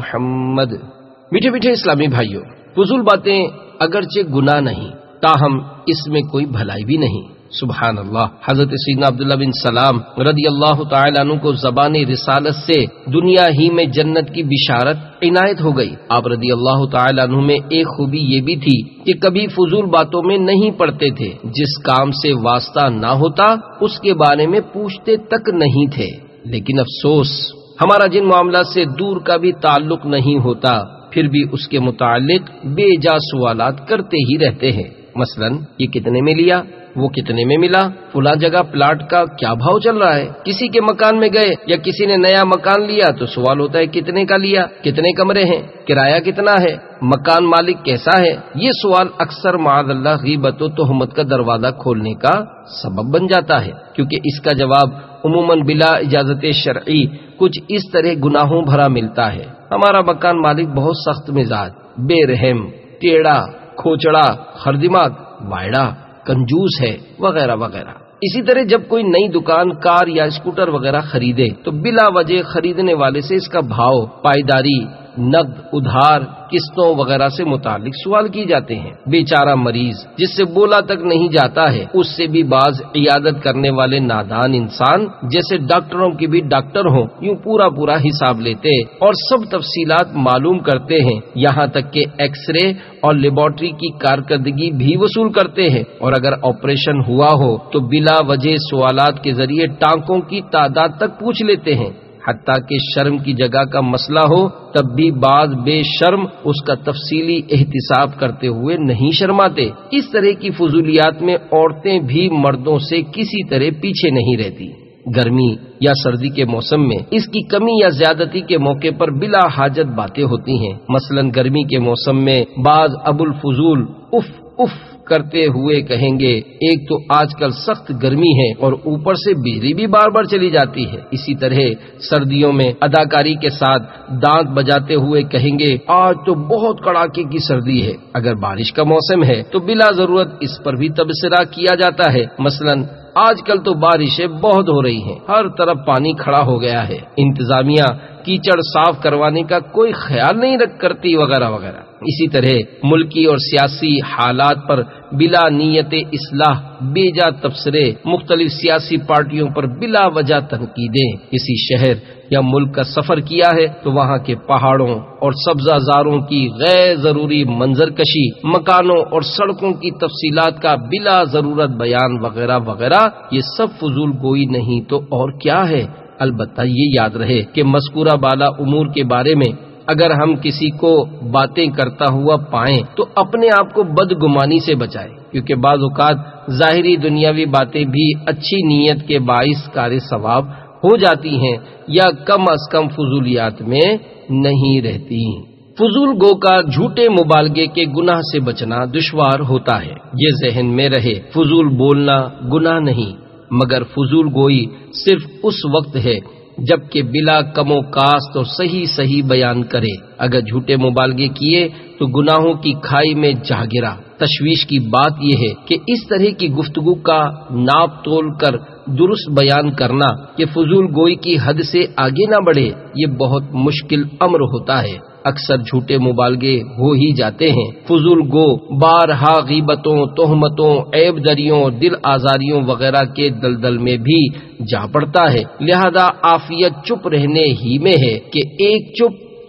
محمد۔ میٹھے میٹھے اسلامی بھائیوں، فضول باتیں اگرچہ گناہ نہیں تاہم اس میں کوئی بھلائی بھی نہیں۔ سبحان اللہ، حضرت سیدنا عبداللہ بن سلام رضی اللہ تعالی عنہ کو زبان رسالت سے دنیا ہی میں جنت کی بشارت عنایت ہو گئی۔ آپ رضی اللہ تعالی عنہ میں ایک خوبی یہ بھی تھی کہ کبھی فضول باتوں میں نہیں پڑتے تھے، جس کام سے واسطہ نہ ہوتا اس کے بارے میں پوچھتے تک نہیں تھے۔ لیکن افسوس، ہمارا جن معاملات سے دور کا بھی تعلق نہیں ہوتا پھر بھی اس کے متعلق بے جا سوالات کرتے ہی رہتے ہیں۔ مثلا یہ کتنے میں لیا، وہ کتنے میں ملا، فلاں جگہ پلاٹ کا کیا بھاؤ چل رہا ہے، کسی کے مکان میں گئے یا کسی نے نیا مکان لیا تو سوال ہوتا ہے کتنے کا لیا، کتنے کمرے ہیں، کرایہ کتنا ہے، مکان مالک کیسا ہے۔ یہ سوال اکثر معاذ اللہ غیبت و تہمت کا دروازہ کھولنے کا سبب بن جاتا ہے، کیونکہ اس کا جواب عموماً بلا اجازت شرعی کچھ اس طرح گناہوں بھرا ملتا ہے۔ ہمارا مکان مالک بہت سخت مزاج، بے رحم، ٹیڑھا، کھوچڑا، خردماغ، وائڑا، کنجوس ہے، وغیرہ وغیرہ۔ اسی طرح جب کوئی نئی دکان، کار یا اسکوٹر وغیرہ خریدے تو بلا وجہ خریدنے والے سے اس کا بھاؤ، پائیداری، نقد، ادھار، قسطوں وغیرہ سے متعلق سوال کیے جاتے ہیں۔ بیچارہ مریض جس سے بولا تک نہیں جاتا ہے، اس سے بھی بعض عیادت کرنے والے نادان انسان جیسے ڈاکٹروں کی بھی ڈاکٹر ہوں یوں پورا حساب لیتے اور سب تفصیلات معلوم کرتے ہیں، یہاں تک کہ ایکس رے اور لیبارٹری کی کارکردگی بھی وصول کرتے ہیں، اور اگر آپریشن ہوا ہو تو بلا وجہ سوالات کے ذریعے ٹانکوں کی تعداد تک پوچھ لیتے ہیں۔ حتیٰ کہ شرم کی جگہ کا مسئلہ ہو تب بھی بعض بے شرم اس کا تفصیلی احتساب کرتے ہوئے نہیں شرماتے۔ اس طرح کی فضولیات میں عورتیں بھی مردوں سے کسی طرح پیچھے نہیں رہتی۔ گرمی یا سردی کے موسم میں اس کی کمی یا زیادتی کے موقع پر بلا حاجت باتیں ہوتی ہیں۔ مثلا گرمی کے موسم میں بعض ابو الفضول اف اف کرتے ہوئے کہیں گے، ایک تو آج کل سخت گرمی ہے اور اوپر سے بجلی بھی بار بار چلی جاتی ہے۔ اسی طرح سردیوں میں اداکاری کے ساتھ دانت بجاتے ہوئے کہیں گے، آج تو بہت کڑاکے کی سردی ہے۔ اگر بارش کا موسم ہے تو بلا ضرورت اس پر بھی تبصرہ کیا جاتا ہے۔ مثلا آج کل تو بارشیں بہت ہو رہی ہیں، ہر طرف پانی کھڑا ہو گیا ہے، انتظامیہ کیچڑ صاف کروانے کا کوئی خیال نہیں کرتی، وغیرہ وغیرہ۔ اسی طرح ملکی اور سیاسی حالات پر بلا نیت اصلاح بے جا تبصرے، مختلف سیاسی پارٹیوں پر بلا وجہ تنقیدیں۔ کسی شہر یا ملک کا سفر کیا ہے تو وہاں کے پہاڑوں اور سبزہ زاروں کی غیر ضروری منظر کشی، مکانوں اور سڑکوں کی تفصیلات کا بلا ضرورت بیان وغیرہ وغیرہ، یہ سب فضول گوئی نہیں تو اور کیا ہے۔ البتہ یہ یاد رہے کہ مذکورہ بالا امور کے بارے میں اگر ہم کسی کو باتیں کرتا ہوا پائیں تو اپنے آپ کو بدگمانی سے بچائیں، کیونکہ بعض اوقات ظاہری دنیاوی باتیں بھی اچھی نیت کے باعث کار ثواب ہو جاتی ہیں یا کم از کم فضولیات میں نہیں رہتی۔ فضول گو کا جھوٹے مبالغے کے گناہ سے بچنا دشوار ہوتا ہے۔ یہ ذہن میں رہے، فضول بولنا گناہ نہیں، مگر فضول گوئی صرف اس وقت ہے جبکہ بلا کم و کاست اور صحیح بیان کرے۔ اگر جھوٹے مبالغے کیے تو گناہوں کی کھائی میں جا گرا۔ تشویش کی بات یہ ہے کہ اس طرح کی گفتگو کا ناپ تول کر درست بیان کرنا کہ فضول گوئی کی حد سے آگے نہ بڑھے، یہ بہت مشکل امر ہوتا ہے۔ اکثر جھوٹے مبالغے ہو ہی جاتے ہیں۔ فضول گو بارہا غیبتوں، تہمتوں، عیب دریوں، دل آزاریوں وغیرہ کے دلدل میں بھی جا پڑتا ہے۔ لہذا عافیت چپ رہنے ہی میں ہے کہ ایک چپ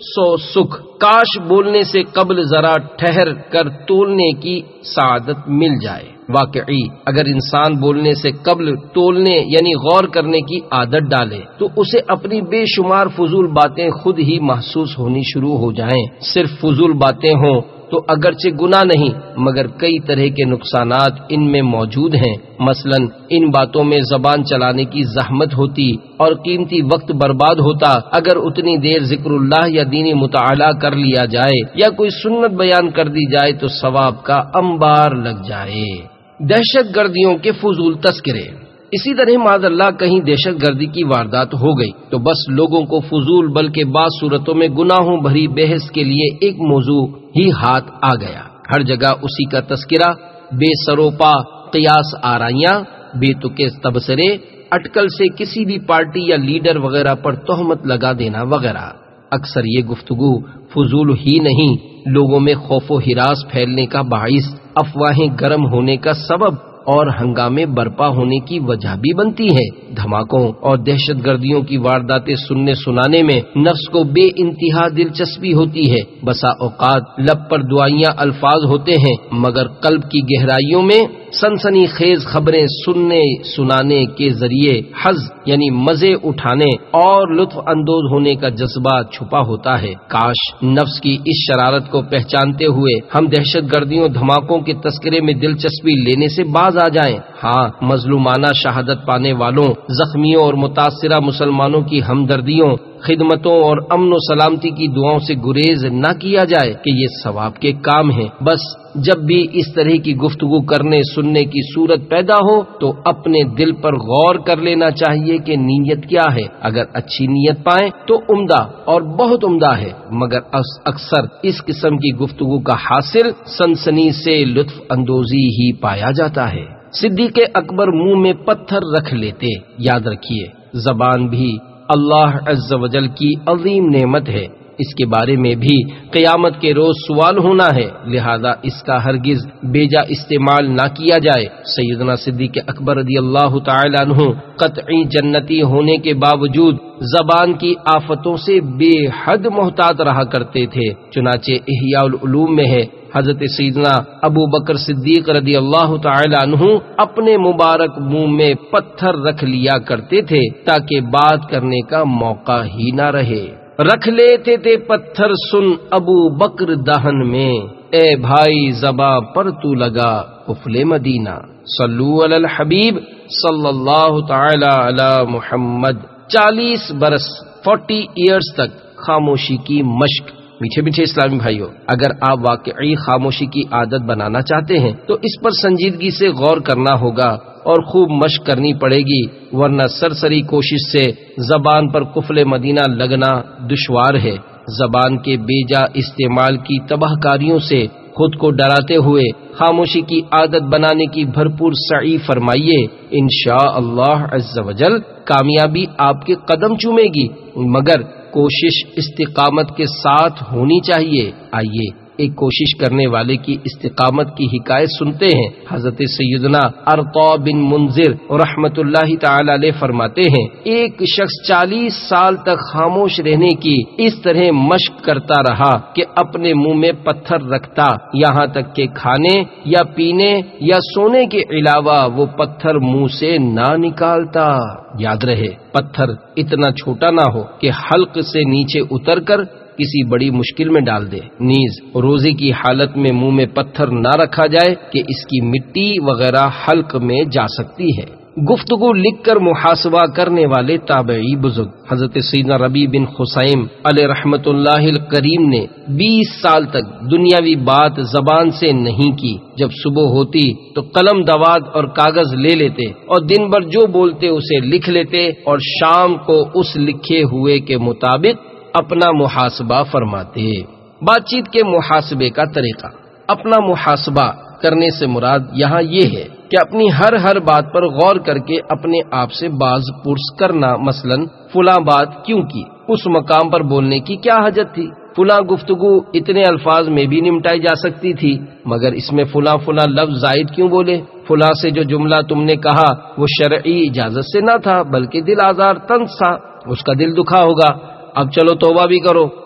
سو سکھ، کاش بولنے سے قبل ذرا ٹھہر کر تولنے کی سعادت مل جائے۔ واقعی اگر انسان بولنے سے قبل تولنے یعنی غور کرنے کی عادت ڈالے تو اسے اپنی بے شمار فضول باتیں خود ہی محسوس ہونی شروع ہو جائیں۔ صرف فضول باتیں ہوں تو اگرچہ گناہ نہیں مگر کئی طرح کے نقصانات ان میں موجود ہیں۔ مثلا ان باتوں میں زبان چلانے کی زحمت ہوتی اور قیمتی وقت برباد ہوتا۔ اگر اتنی دیر ذکر اللہ یا دینی مطالعہ کر لیا جائے یا کوئی سنت بیان کر دی جائے تو ثواب کا انبار لگ جائے۔ دہشت گردیوں کے فضول تذکرے۔ اسی طرح معاذ اللہ کہیں دہشت گردی کی واردات ہو گئی تو بس لوگوں کو فضول بلکہ بعض صورتوں میں گناہوں بھری بحث کے لیے ایک موضوع ہی ہاتھ آ گیا۔ ہر جگہ اسی کا تذکرہ، بے سروپا قیاس آرائیاں، بے تکے تبصرے، اٹکل سے کسی بھی پارٹی یا لیڈر وغیرہ پر تہمت لگا دینا وغیرہ۔ اکثر یہ گفتگو فضول ہی نہیں، لوگوں میں خوف و ہراس پھیلنے کا باعث، افواہیں گرم ہونے کا سبب اور ہنگامے برپا ہونے کی وجہ بھی بنتی ہے۔ دھماکوں اور دہشت گردیوں کی وارداتیں سننے سنانے میں نفس کو بے انتہا دلچسپی ہوتی ہے۔ بسا اوقات لب پر دعائیاں الفاظ ہوتے ہیں مگر قلب کی گہرائیوں میں سنسنی خیز خبریں سننے سنانے کے ذریعے حظ یعنی مزے اٹھانے اور لطف اندوز ہونے کا جذبہ چھپا ہوتا ہے۔ کاش نفس کی اس شرارت کو پہچانتے ہوئے ہم دہشت گردیوں دھماکوں کے تذکرے میں دلچسپی لینے سے باز آ جائیں۔ ہاں، مظلومانہ شہادت پانے والوں، زخمیوں اور متاثرہ مسلمانوں کی ہمدردیوں، خدمتوں اور امن و سلامتی کی دعاؤں سے گریز نہ کیا جائے کہ یہ ثواب کے کام ہیں۔ بس جب بھی اس طرح کی گفتگو کرنے سننے کی صورت پیدا ہو تو اپنے دل پر غور کر لینا چاہیے کہ نیت کیا ہے۔ اگر اچھی نیت پائیں تو عمدہ اور بہت عمدہ ہے، مگر اکثر اس قسم کی گفتگو کا حاصل سنسنی سے لطف اندوزی ہی پایا جاتا ہے۔ صدیق اکبر منہ میں پتھر رکھ لیتے۔ یاد رکھیے، زبان بھی اللہ عز و جل کی عظیم نعمت ہے، اس کے بارے میں بھی قیامت کے روز سوال ہونا ہے، لہذا اس کا ہرگز بیجا استعمال نہ کیا جائے۔ سیدنا صدیق اکبر رضی اللہ تعالی عنہ قطعی جنتی ہونے کے باوجود زبان کی آفتوں سے بے حد محتاط رہا کرتے تھے۔ چنانچہ احیاء العلوم میں ہے، حضرت سیدنا ابو بکر صدیق رضی اللہ تعالی عنہ اپنے مبارک منہ میں پتھر رکھ لیا کرتے تھے تاکہ بات کرنے کا موقع ہی نہ رہے۔ رکھ لیتے تھے پتھر سن ابو بکر دہن میں، اے بھائی زباں پر تو لگا قفل مدینہ۔ صلو علی الحبیب صلی اللہ تعالی علی محمد۔ 40 برس 40 ایئرز تک خاموشی کی مشق۔ میٹھے میٹھے اسلامی بھائیوں، اگر آپ واقعی خاموشی کی عادت بنانا چاہتے ہیں تو اس پر سنجیدگی سے غور کرنا ہوگا اور خوب مشق کرنی پڑے گی، ورنہ سرسری کوشش سے زبان پر قفل مدینہ لگنا دشوار ہے۔ زبان کے بیجا استعمال کی تباہ کاریوں سے خود کو ڈراتے ہوئے خاموشی کی عادت بنانے کی بھرپور سعی فرمائیے۔ انشاءاللہ عز و جل کامیابی آپ کے قدم چومے گی، مگر کوشش استقامت کے ساتھ ہونی چاہیے۔ آئیے ایک کوشش کرنے والے کی استقامت کی حکایت سنتے ہیں۔ حضرت سیدنا ارطا بن منذر رحمت اللہ تعالی علیہ فرماتے ہیں، ایک شخص 40 سال تک خاموش رہنے کی اس طرح مشق کرتا رہا کہ اپنے منہ میں پتھر رکھتا، یہاں تک کہ کھانے یا پینے یا سونے کے علاوہ وہ پتھر منہ سے نہ نکالتا۔ یاد رہے، پتھر اتنا چھوٹا نہ ہو کہ حلق سے نیچے اتر کر کسی بڑی مشکل میں ڈال دے، نیز روزے کی حالت میں منہ میں پتھر نہ رکھا جائے کہ اس کی مٹی وغیرہ حلق میں جا سکتی ہے۔ گفتگو لکھ کر محاسبہ کرنے والے تابعی بزرگ حضرت سیدنا ربیع بن خثیم علیہ رحمت اللہ الکریم نے 20 سال تک دنیاوی بات زبان سے نہیں کی۔ جب صبح ہوتی تو قلم دوات اور کاغذ لے لیتے اور دن بھر جو بولتے اسے لکھ لیتے اور شام کو اس لکھے ہوئے کے مطابق اپنا محاسبہ فرماتے۔ بات چیت کے محاسبے کا طریقہ۔ اپنا محاسبہ کرنے سے مراد یہاں یہ ہے کہ اپنی ہر بات پر غور کر کے اپنے آپ سے باز پرس کرنا، مثلا فلاں بات کیوں کی، اس مقام پر بولنے کی کیا حاجت تھی، فلاں گفتگو اتنے الفاظ میں بھی نمٹائی جا سکتی تھی مگر اس میں فلاں لفظ زائد کیوں بولے، فلاں سے جو جملہ تم نے کہا وہ شرعی اجازت سے نہ تھا بلکہ دل آزار طنز تھا، اس کا دل دکھا ہوگا، اب چلو توبہ بھی کرو،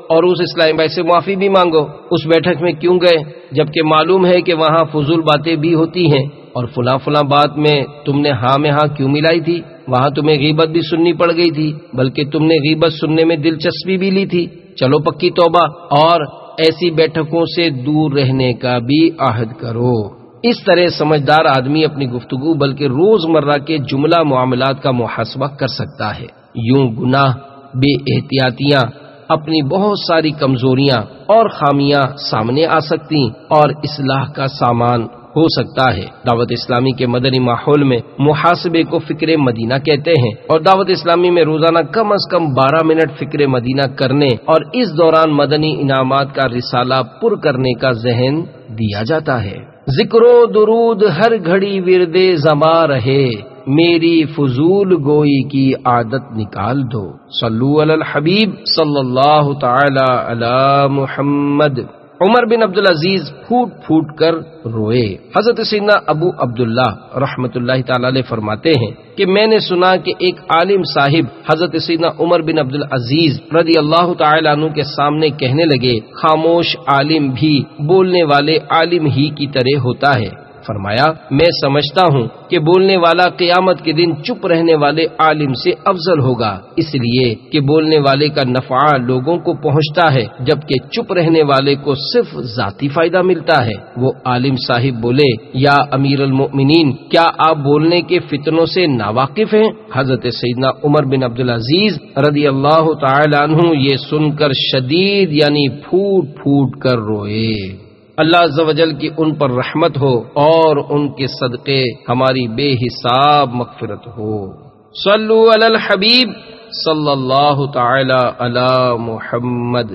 اور اس اسلامی بھائی سے معافی بھی مانگو۔ اس بیٹھک میں کیوں گئے جبکہ معلوم ہے کہ وہاں فضول باتیں بھی ہوتی ہیں، اور فلاں بات میں تم نے ہاں میں ہاں کیوں ملائی تھی؟ وہاں تمہیں غیبت بھی سننی پڑ گئی تھی، بلکہ تم نے غیبت سننے میں دلچسپی بھی لی تھی۔ چلو پکی توبہ، اور ایسی بیٹھکوں سے دور رہنے کا بھی عہد کرو۔ اس طرح سمجھدار آدمی اپنی گفتگو بلکہ روزمرہ کے جملہ معاملات کا محاسبہ کر سکتا ہے۔ یوں گناہ، بے احتیاطیاں، اپنی بہت ساری کمزوریاں اور خامیاں سامنے آ سکتی اور اصلاح کا سامان ہو سکتا ہے۔ دعوت اسلامی کے مدنی ماحول میں محاسبے کو فکر مدینہ کہتے ہیں، اور دعوت اسلامی میں روزانہ کم از کم 12 منٹ فکر مدینہ کرنے اور اس دوران مدنی انعامات کا رسالہ پر کرنے کا ذہن دیا جاتا ہے۔ ذکر و درود ہر گھڑی ورد زباں رہے، میری فضول گوئی کی عادت نکال دو۔ صلو علی الحبیب صلی اللہ تعالی علی محمد۔ عمر بن عبدالعزیز پھوٹ پھوٹ کر روئے۔ حضرت سیدنا ابو عبداللہ رحمت اللہ تعالی علیہ فرماتے ہیں کہ میں نے سنا کہ ایک عالم صاحب حضرت سیدنا عمر بن عبدالعزیز رضی اللہ تعالی عنہ کے سامنے کہنے لگے، خاموش عالم بھی بولنے والے عالم ہی کی طرح ہوتا ہے۔ فرمایا، میں سمجھتا ہوں کہ بولنے والا قیامت کے دن چپ رہنے والے عالم سے افضل ہوگا، اس لیے کہ بولنے والے کا نفع لوگوں کو پہنچتا ہے جبکہ چپ رہنے والے کو صرف ذاتی فائدہ ملتا ہے۔ وہ عالم صاحب بولے، یا امیر المؤمنین، کیا آپ بولنے کے فتنوں سے ناواقف ہیں؟ حضرت سیدنا عمر بن عبدالعزیز رضی اللہ تعالی عنہ یہ سن کر شدید یعنی پھوٹ پھوٹ کر روئے۔ اللہ عز و جل کی ان پر رحمت ہو اور ان کے صدقے ہماری بے حساب مغفرت ہو۔ صلو علی الحبیب صلی اللہ تعالی علی محمد۔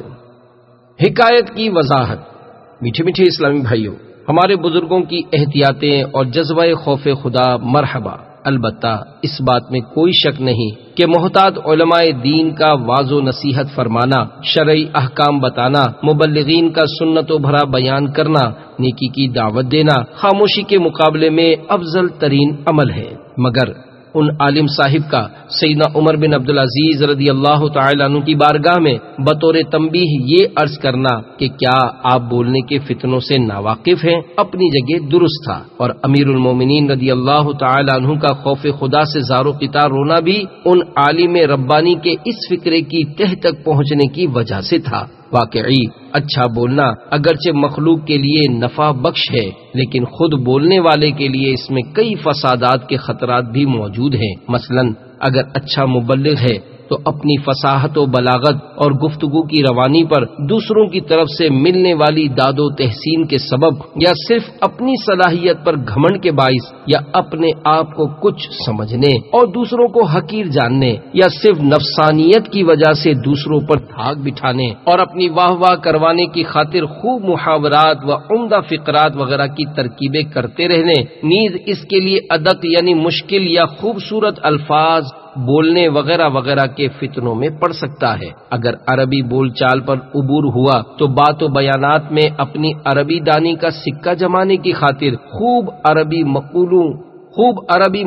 حکایت کی وضاحت۔ میٹھے میٹھے اسلامی بھائیوں، ہمارے بزرگوں کی احتیاطیں اور جذبہ خوف خدا مرحبا، البتہ اس بات میں کوئی شک نہیں کہ محتاط علماء دین کا واعظ و نصیحت فرمانا، شرعی احکام بتانا، مبلغین کا سنتوں بھرا بیان کرنا، نیکی کی دعوت دینا خاموشی کے مقابلے میں افضل ترین عمل ہے۔ مگر ان عالم صاحب کا سیدنا عمر بن عبدالعزیز رضی اللہ تعالی عنہ کی بارگاہ میں بطور تنبیہ یہ عرض کرنا کہ کیا آپ بولنے کے فتنوں سے ناواقف ہیں، اپنی جگہ درست تھا، اور امیر المومنین رضی اللہ تعالی عنہ کا خوف خدا سے زار و قطار رونا بھی ان عالم ربانی کے اس فکرے کی تہ تک پہنچنے کی وجہ سے تھا۔ واقعی اچھا بولنا اگرچہ مخلوق کے لیے نفع بخش ہے، لیکن خود بولنے والے کے لیے اس میں کئی فسادات کے خطرات بھی موجود ہیں۔ مثلا اگر اچھا مبلغ ہے تو اپنی فصاحت و بلاغت اور گفتگو کی روانی پر دوسروں کی طرف سے ملنے والی داد و تحسین کے سبب، یا صرف اپنی صلاحیت پر گھمنڈ کے باعث، یا اپنے آپ کو کچھ سمجھنے اور دوسروں کو حقیر جاننے، یا صرف نفسانیت کی وجہ سے دوسروں پر دھاگ بٹھانے اور اپنی واہ واہ کروانے کی خاطر خوب محاورات و عمدہ فقرات وغیرہ کی ترکیبیں کرتے رہنے، نیز اس کے لیے ادق یعنی مشکل یا خوبصورت الفاظ بولنے وغیرہ وغیرہ کے فتنوں میں پڑ سکتا ہے۔ اگر عربی بول چال پر عبور ہوا تو بات و بیانات میں اپنی عربی دانی کا سکہ جمانے کی خاطر خوب عربی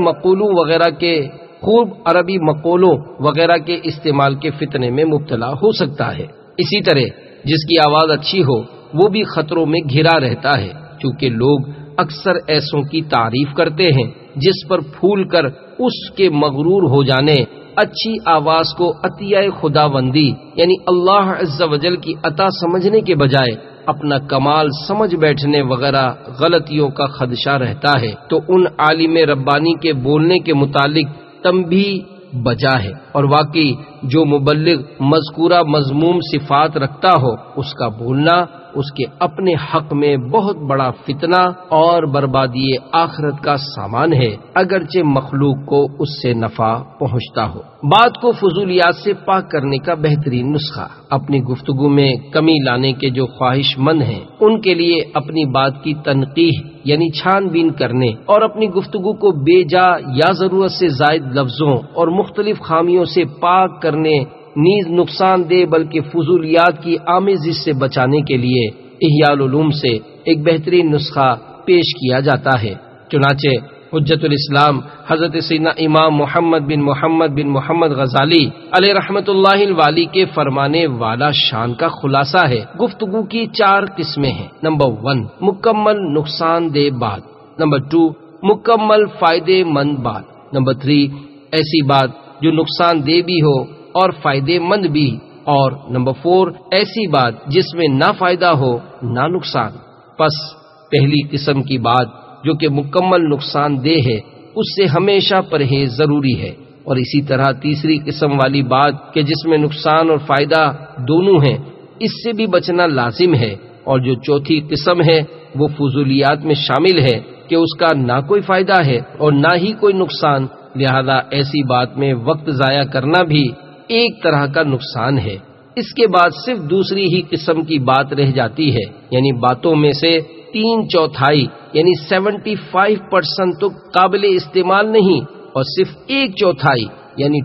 مقولوں وغیرہ کے استعمال کے فتنے میں مبتلا ہو سکتا ہے۔ اسی طرح جس کی آواز اچھی ہو وہ بھی خطروں میں گھرا رہتا ہے، کیونکہ لوگ اکثر ایسوں کی تعریف کرتے ہیں جس پر پھول کر اس کے مغرور ہو جانے، اچھی آواز کو عطیہ خداوندی یعنی اللہ عز و جل کی عطا سمجھنے کے بجائے اپنا کمال سمجھ بیٹھنے وغیرہ غلطیوں کا خدشہ رہتا ہے، تو ان عالم ربانی کے بولنے کے متعلق تنبیہ بجا ہے، اور واقعی جو مبلغ مذکورہ مذموم صفات رکھتا ہو اس کا بولنا اس کے اپنے حق میں بہت بڑا فتنہ اور بربادی آخرت کا سامان ہے، اگرچہ مخلوق کو اس سے نفع پہنچتا ہو۔ بات کو فضولیات سے پاک کرنے کا بہترین نسخہ، اپنی گفتگو میں کمی لانے کے جو خواہش مند ہیں ان کے لیے اپنی بات کی تنقیح یعنی چھان بین کرنے اور اپنی گفتگو کو بے جا یا ضرورت سے زائد لفظوں اور مختلف خامیوں سے پاک کرنے، نیز نقصان دہ بلکہ فضولیات کی آمیزش سے بچانے کے لیے احیاء العلوم سے ایک بہترین نسخہ پیش کیا جاتا ہے۔ چنانچہ حجت الاسلام حضرت سیدنا امام محمد بن محمد غزالی علیہ رحمت اللہ الوالی کے فرمانے والا شان کا خلاصہ ہے۔ گفتگو کی 4 قسمیں ہیں۔ نمبر 1 مکمل نقصان دہ بات، نمبر 2 مکمل فائدے مند بات، نمبر 3 ایسی بات جو نقصان دہ بھی ہو اور فائدے مند بھی، اور نمبر 4 ایسی بات جس میں نہ فائدہ ہو نہ نقصان۔ پس پہلی قسم کی بات جو کہ مکمل نقصان دہ ہے اس سے ہمیشہ پرہیز ضروری ہے، اور اسی طرح تیسری قسم والی بات کہ جس میں نقصان اور فائدہ دونوں ہیں اس سے بھی بچنا لازم ہے، اور جو چوتھی قسم ہے وہ فضولیات میں شامل ہے کہ اس کا نہ کوئی فائدہ ہے اور نہ ہی کوئی نقصان، لہذا ایسی بات میں وقت ضائع کرنا بھی ایک طرح کا نقصان ہے۔ اس کے بعد صرف دوسری ہی قسم کی بات رہ جاتی ہے، یعنی باتوں میں سے 3/4 یعنی 75% تو قابل استعمال نہیں، اور صرف 1/4 یعنی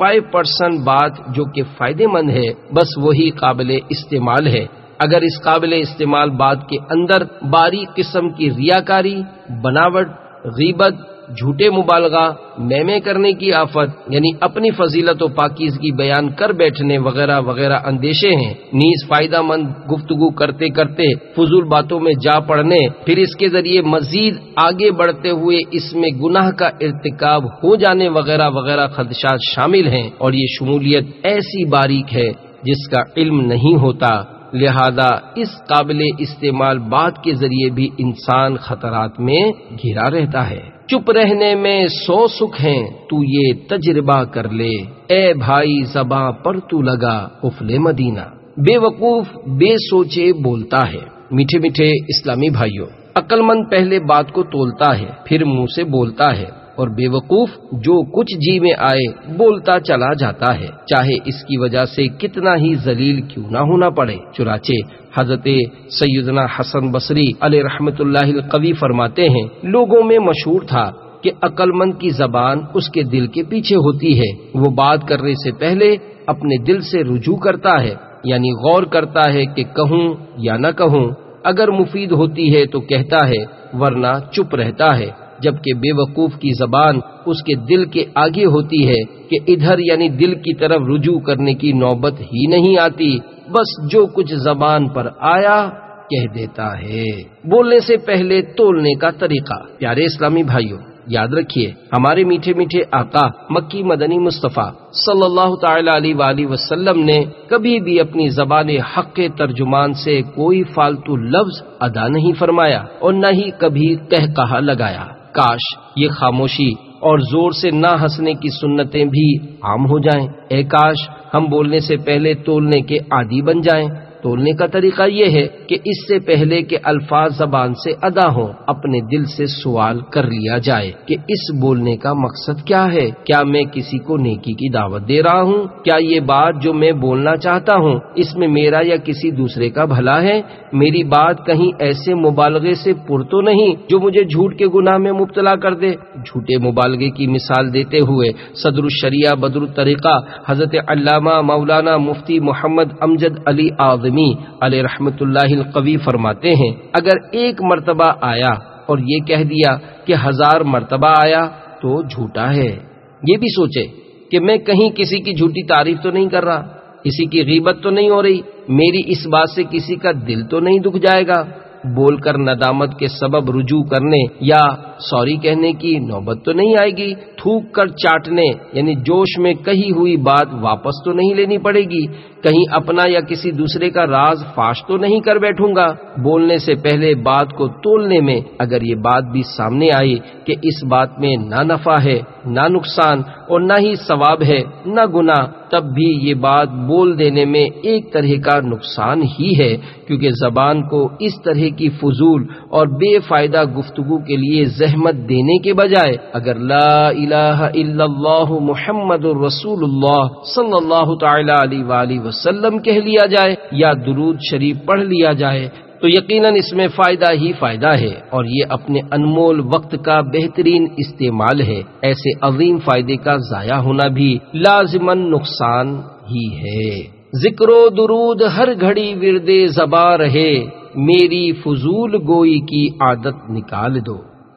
25% بات جو کہ فائدے مند ہے، بس وہی قابل استعمال ہے۔ اگر اس قابل استعمال بات کے اندر باریک قسم کی ریاکاری، بناوٹ، غیبت، جھوٹے مبالغہ، میمے کرنے کی آفت یعنی اپنی فضیلت و پاکیزگی بیان کر بیٹھنے وغیرہ وغیرہ اندیشے ہیں، نیز فائدہ مند گفتگو کرتے کرتے فضول باتوں میں جا پڑنے، پھر اس کے ذریعے مزید آگے بڑھتے ہوئے اس میں گناہ کا ارتکاب ہو جانے وغیرہ وغیرہ خدشات شامل ہیں، اور یہ شمولیت ایسی باریک ہے جس کا علم نہیں ہوتا، لہذا اس قابل استعمال بات کے ذریعے بھی انسان خطرات میں گھرا رہتا ہے۔ چپ رہنے میں 100 سکھ ہیں، تو یہ تجربہ کر لے، اے بھائی زباں پر تو لگا قفل مدینہ۔ بے وقوف بے سوچے بولتا ہے۔ میٹھے میٹھے اسلامی بھائیوں، عقل مند پہلے بات کو تولتا ہے پھر منہ سے بولتا ہے، اور بے وقوف جو کچھ جی میں آئے بولتا چلا جاتا ہے، چاہے اس کی وجہ سے کتنا ہی ذلیل کیوں نہ ہونا پڑے۔ چنانچہ حضرت سیدنا حسن بصری علیہ رحمت اللہ القوی فرماتے ہیں، لوگوں میں مشہور تھا کہ عقل مند کی زبان اس کے دل کے پیچھے ہوتی ہے، وہ بات کرنے سے پہلے اپنے دل سے رجوع کرتا ہے، یعنی غور کرتا ہے کہ کہوں یا نہ کہوں، اگر مفید ہوتی ہے تو کہتا ہے ورنہ چپ رہتا ہے، جبکہ بے وقوف کی زبان اس کے دل کے آگے ہوتی ہے کہ ادھر یعنی دل کی طرف رجوع کرنے کی نوبت ہی نہیں آتی، بس جو کچھ زبان پر آیا کہہ دیتا ہے۔ بولنے سے پہلے تولنے کا طریقہ۔ پیارے اسلامی بھائیوں، یاد رکھیے ہمارے میٹھے میٹھے آقا مکی مدنی مصطفیٰ صلی اللہ تعالی علیہ وآلہ وسلم نے کبھی بھی اپنی زبان حق کے ترجمان سے کوئی فالتو لفظ ادا نہیں فرمایا، اور نہ ہی کبھی قہقہا لگایا۔ کاش یہ خاموشی اور زور سے نہ ہنسنے کی سنتیں بھی عام ہو جائیں۔ اے کاش ہم بولنے سے پہلے تولنے کے عادی بن جائیں۔ تولنے کا طریقہ یہ ہے کہ اس سے پہلے کہ الفاظ زبان سے ادا ہوں، اپنے دل سے سوال کر لیا جائے کہ اس بولنے کا مقصد کیا ہے؟ کیا میں کسی کو نیکی کی دعوت دے رہا ہوں؟ کیا یہ بات جو میں بولنا چاہتا ہوں اس میں میرا یا کسی دوسرے کا بھلا ہے؟ میری بات کہیں ایسے مبالغے سے پر تو نہیں جو مجھے جھوٹ کے گناہ میں مبتلا کر دے؟ جھوٹے مبالغے کی مثال دیتے ہوئے صدر الشریعہ بدر الطریقہ حضرت علامہ مولانا مفتی محمد امجد علی اعظمی علیہ رحمت اللہ القوی فرماتے ہیں، اگر ایک مرتبہ آیا اور یہ کہہ دیا کہ 1000 مرتبہ آیا تو جھوٹا ہے۔ یہ بھی سوچے کہ میں کہیں کسی کی جھوٹی تعریف تو نہیں کر رہا، کسی کی غیبت تو نہیں ہو رہی، میری اس بات سے کسی کا دل تو نہیں دکھ جائے گا، بول کر ندامت کے سبب رجوع کرنے یا سوری کہنے کی نوبت تو نہیں آئے گی، تھوک کر چاٹنے یعنی جوش میں کہی ہوئی بات واپس تو نہیں لینی پڑے گی، کہیں اپنا یا کسی دوسرے کا راز فاش تو نہیں کر بیٹھوں گا۔ بولنے سے پہلے بات کو تولنے میں اگر یہ بات بھی سامنے آئی کہ اس بات میں نہ نفع ہے نہ نقصان اور نہ ہی ثواب ہے نہ گناہ، تب بھی یہ بات بول دینے میں ایک طرح کا نقصان ہی ہے، کیونکہ زبان کو اس طرح کی فضول اور بے فائدہ گفتگو کے لیے زحمت دینے کے بجائے اگر لا الہ الا اللہ محمد الرسول اللہ صلی اللہ تعالی علیہ وآلہ وسلم کہہ لیا جائے یا درود شریف پڑھ لیا جائے تو یقیناً اس میں فائدہ ہی فائدہ ہے، اور یہ اپنے انمول وقت کا بہترین استعمال ہے۔ ایسے عظیم فائدے کا ضائع ہونا بھی لازماً نقصان ہی ہے۔ ذکر و درود ہر گھڑی ورد زباں رہے، میری فضول گوئی کی عادت نکال دو۔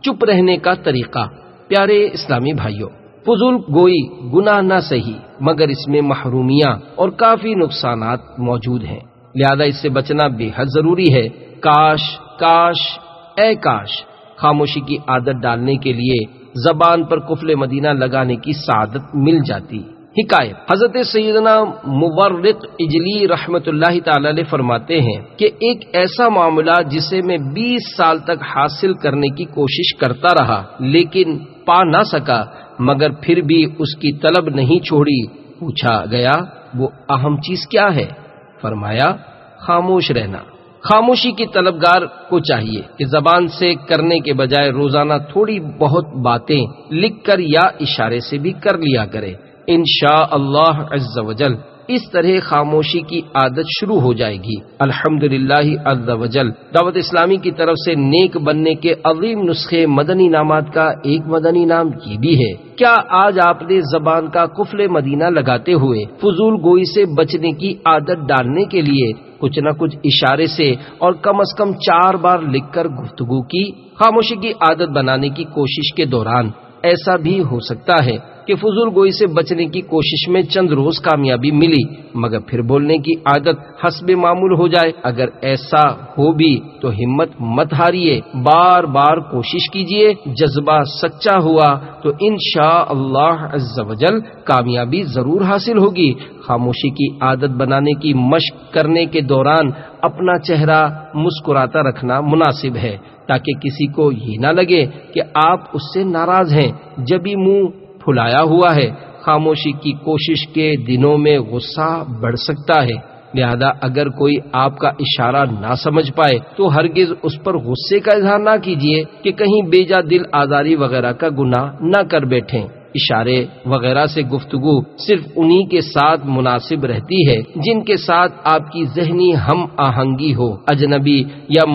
چپ رہنے کا طریقہ۔ پیارے اسلامی بھائیوں، فضول گوئی گناہ نہ سہی مگر اس میں محرومیاں اور کافی نقصانات موجود ہیں، لہذا اس سے بچنا بے حد ضروری ہے۔ کاش کاش اے کاش خاموشی کی عادت ڈالنے کے لیے زبان پر قفل مدینہ لگانے کی سعادت مل جاتی۔ حکایت: حضرت سیدنا مورق اجلی رحمت اللہ تعالی علیہ فرماتے ہیں کہ ایک ایسا معاملہ جسے میں 20 سال تک حاصل کرنے کی کوشش کرتا رہا لیکن پا نہ سکا، مگر پھر بھی اس کی طلب نہیں چھوڑی۔ پوچھا گیا وہ اہم چیز کیا ہے؟ فرمایا خاموش رہنا۔ خاموشی کی طلبگار کو چاہیے کہ زبان سے کرنے کے بجائے روزانہ تھوڑی بہت باتیں لکھ کر یا اشارے سے بھی کر لیا کرے۔ انشاءاللہ عز وجل اس طرح خاموشی کی عادت شروع ہو جائے گی۔ الحمدللہ عز وجل دعوت اسلامی کی طرف سے نیک بننے کے عظیم نسخے مدنی انعامات کا ایک مدنی انعام یہ بھی ہے۔ کیا آج آپ نے زبان کا قفل مدینہ لگاتے ہوئے فضول گوئی سے بچنے کی عادت ڈالنے کے لیے کچھ نہ کچھ اشارے سے اور کم از کم 4 بار لکھ کر گفتگو کی؟ خاموشی کی عادت بنانے کی کوشش کے دوران ایسا بھی ہو سکتا ہے کہ فضول گوئی سے بچنے کی کوشش میں چند روز کامیابی ملی مگر پھر بولنے کی عادت حسب معمول ہو جائے۔ اگر ایسا ہو بھی تو ہمت مت ہاریے، بار بار کوشش کیجیے، جذبہ سچا ہوا تو انشاءاللہ عز وجل کامیابی ضرور حاصل ہوگی۔ خاموشی کی عادت بنانے کی مشق کرنے کے دوران اپنا چہرہ مسکراتا رکھنا مناسب ہے تاکہ کسی کو یہ نہ لگے کہ آپ اس سے ناراض ہیں، جبھی منہ پھلایا ہوا ہے۔ خاموشی کی کوشش کے دنوں میں غصہ بڑھ سکتا ہے، لہذا اگر کوئی آپ کا اشارہ نہ سمجھ پائے تو ہرگز اس پر غصے کا اظہار نہ کیجیے کہ کہیں بیجا دل آزاری وغیرہ کا گناہ نہ کر بیٹھیں۔ اشارے وغیرہ سے گفتگو صرف انہی کے ساتھ مناسب رہتی ہے جن کے ساتھ آپ کی ذہنی ہم آہنگی ہو۔ اجنبی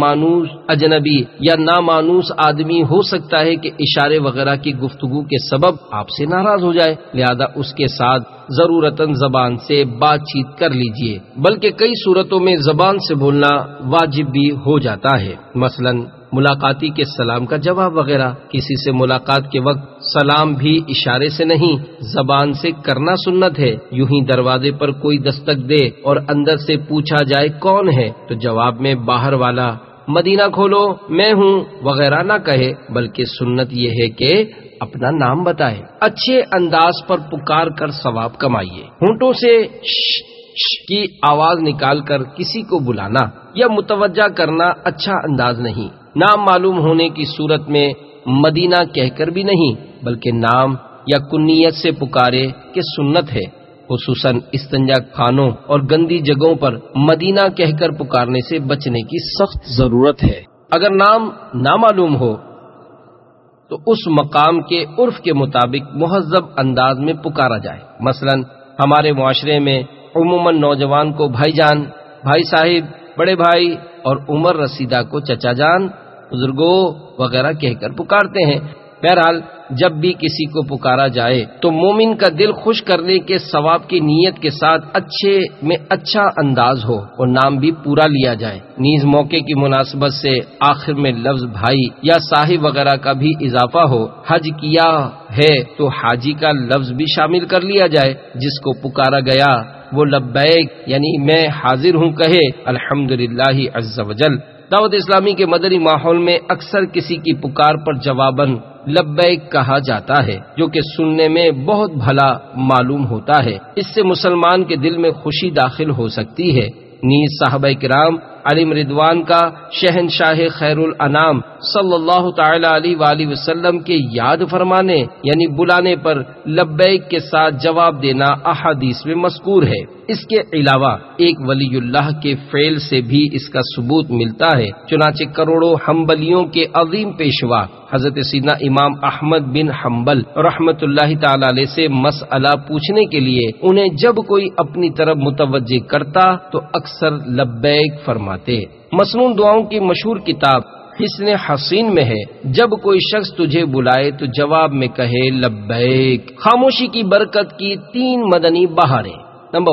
یا نامانوس آدمی ہو سکتا ہے کہ اشارے وغیرہ کی گفتگو کے سبب آپ سے ناراض ہو جائے، لہذا اس کے ساتھ ضرورتاً زبان سے بات چیت کر لیجئے، بلکہ کئی صورتوں میں زبان سے بولنا واجب بھی ہو جاتا ہے، مثلاً ملاقاتی کے سلام کا جواب وغیرہ۔ کسی سے ملاقات کے وقت سلام بھی اشارے سے نہیں زبان سے کرنا سنت ہے۔ یوں ہی دروازے پر کوئی دستک دے اور اندر سے پوچھا جائے کون ہے تو جواب میں باہر والا مدینہ کھولو میں ہوں وغیرہ نہ کہے، بلکہ سنت یہ ہے کہ اپنا نام بتائے۔ اچھے انداز پر پکار کر ثواب کمائیے۔ ہونٹوں سے کی آواز نکال کر کسی کو بلانا یا متوجہ کرنا اچھا انداز نہیں۔ نام معلوم ہونے کی صورت میں مدینہ کہہ کر بھی نہیں بلکہ نام یا کنیت سے پکارے کہ سنت ہے، خصوصاً استنجا خانوں اور گندی جگہوں پر مدینہ کہہ کر پکارنے سے بچنے کی سخت ضرورت ہے۔ اگر نام نہ معلوم ہو تو اس مقام کے عرف کے مطابق مہذب انداز میں پکارا جائے۔ مثلاً ہمارے معاشرے میں عموماً نوجوان کو بھائی جان، بھائی صاحب، بڑے بھائی اور عمر رسیدہ کو چچا جان، بزرگوں وغیرہ کہہ کر پکارتے ہیں۔ بہرحال جب بھی کسی کو پکارا جائے تو مومن کا دل خوش کرنے کے ثواب کی نیت کے ساتھ اچھا انداز ہو اور نام بھی پورا لیا جائے۔ نیز موقع کی مناسبت سے آخر میں لفظ بھائی یا صاحب وغیرہ کا بھی اضافہ ہو۔ حج کیا ہے تو حاجی کا لفظ بھی شامل کر لیا جائے۔ جس کو پکارا گیا وہ لبیک یعنی میں حاضر ہوں کہے۔ الحمدللہ عز وجل دعوت اسلامی کے مدنی ماحول میں اکثر کسی کی پکار پر جواباً لبیک کہا جاتا ہے، جو کہ سننے میں بہت بھلا معلوم ہوتا ہے۔ اس سے مسلمان کے دل میں خوشی داخل ہو سکتی ہے۔ نیز صحابہ کرام علیہم رضوان کا شہنشاہ خیر الانام صلی اللہ تعالی علیہ وآلہ وسلم کے یاد فرمانے یعنی بلانے پر لبیک کے ساتھ جواب دینا احادیث میں مذکور ہے۔ اس کے علاوہ ایک ولی اللہ کے فعل سے بھی اس کا ثبوت ملتا ہے، چنانچہ کروڑوں حنبلیوں کے عظیم پیشوا حضرت سیدنا امام احمد بن حنبل رحمت اللہ تعالی علیہ سے مسئلہ پوچھنے کے لیے انہیں جب کوئی اپنی طرف متوجہ کرتا تو اکثر لبیک فرماتے۔ مسنون دعاؤں کی مشہور کتاب حسن حسین میں ہے، جب کوئی شخص تجھے بلائے تو جواب میں کہے لبیک۔ خاموشی کی برکت کی 3 مدنی بہاریں۔ نمبر 1،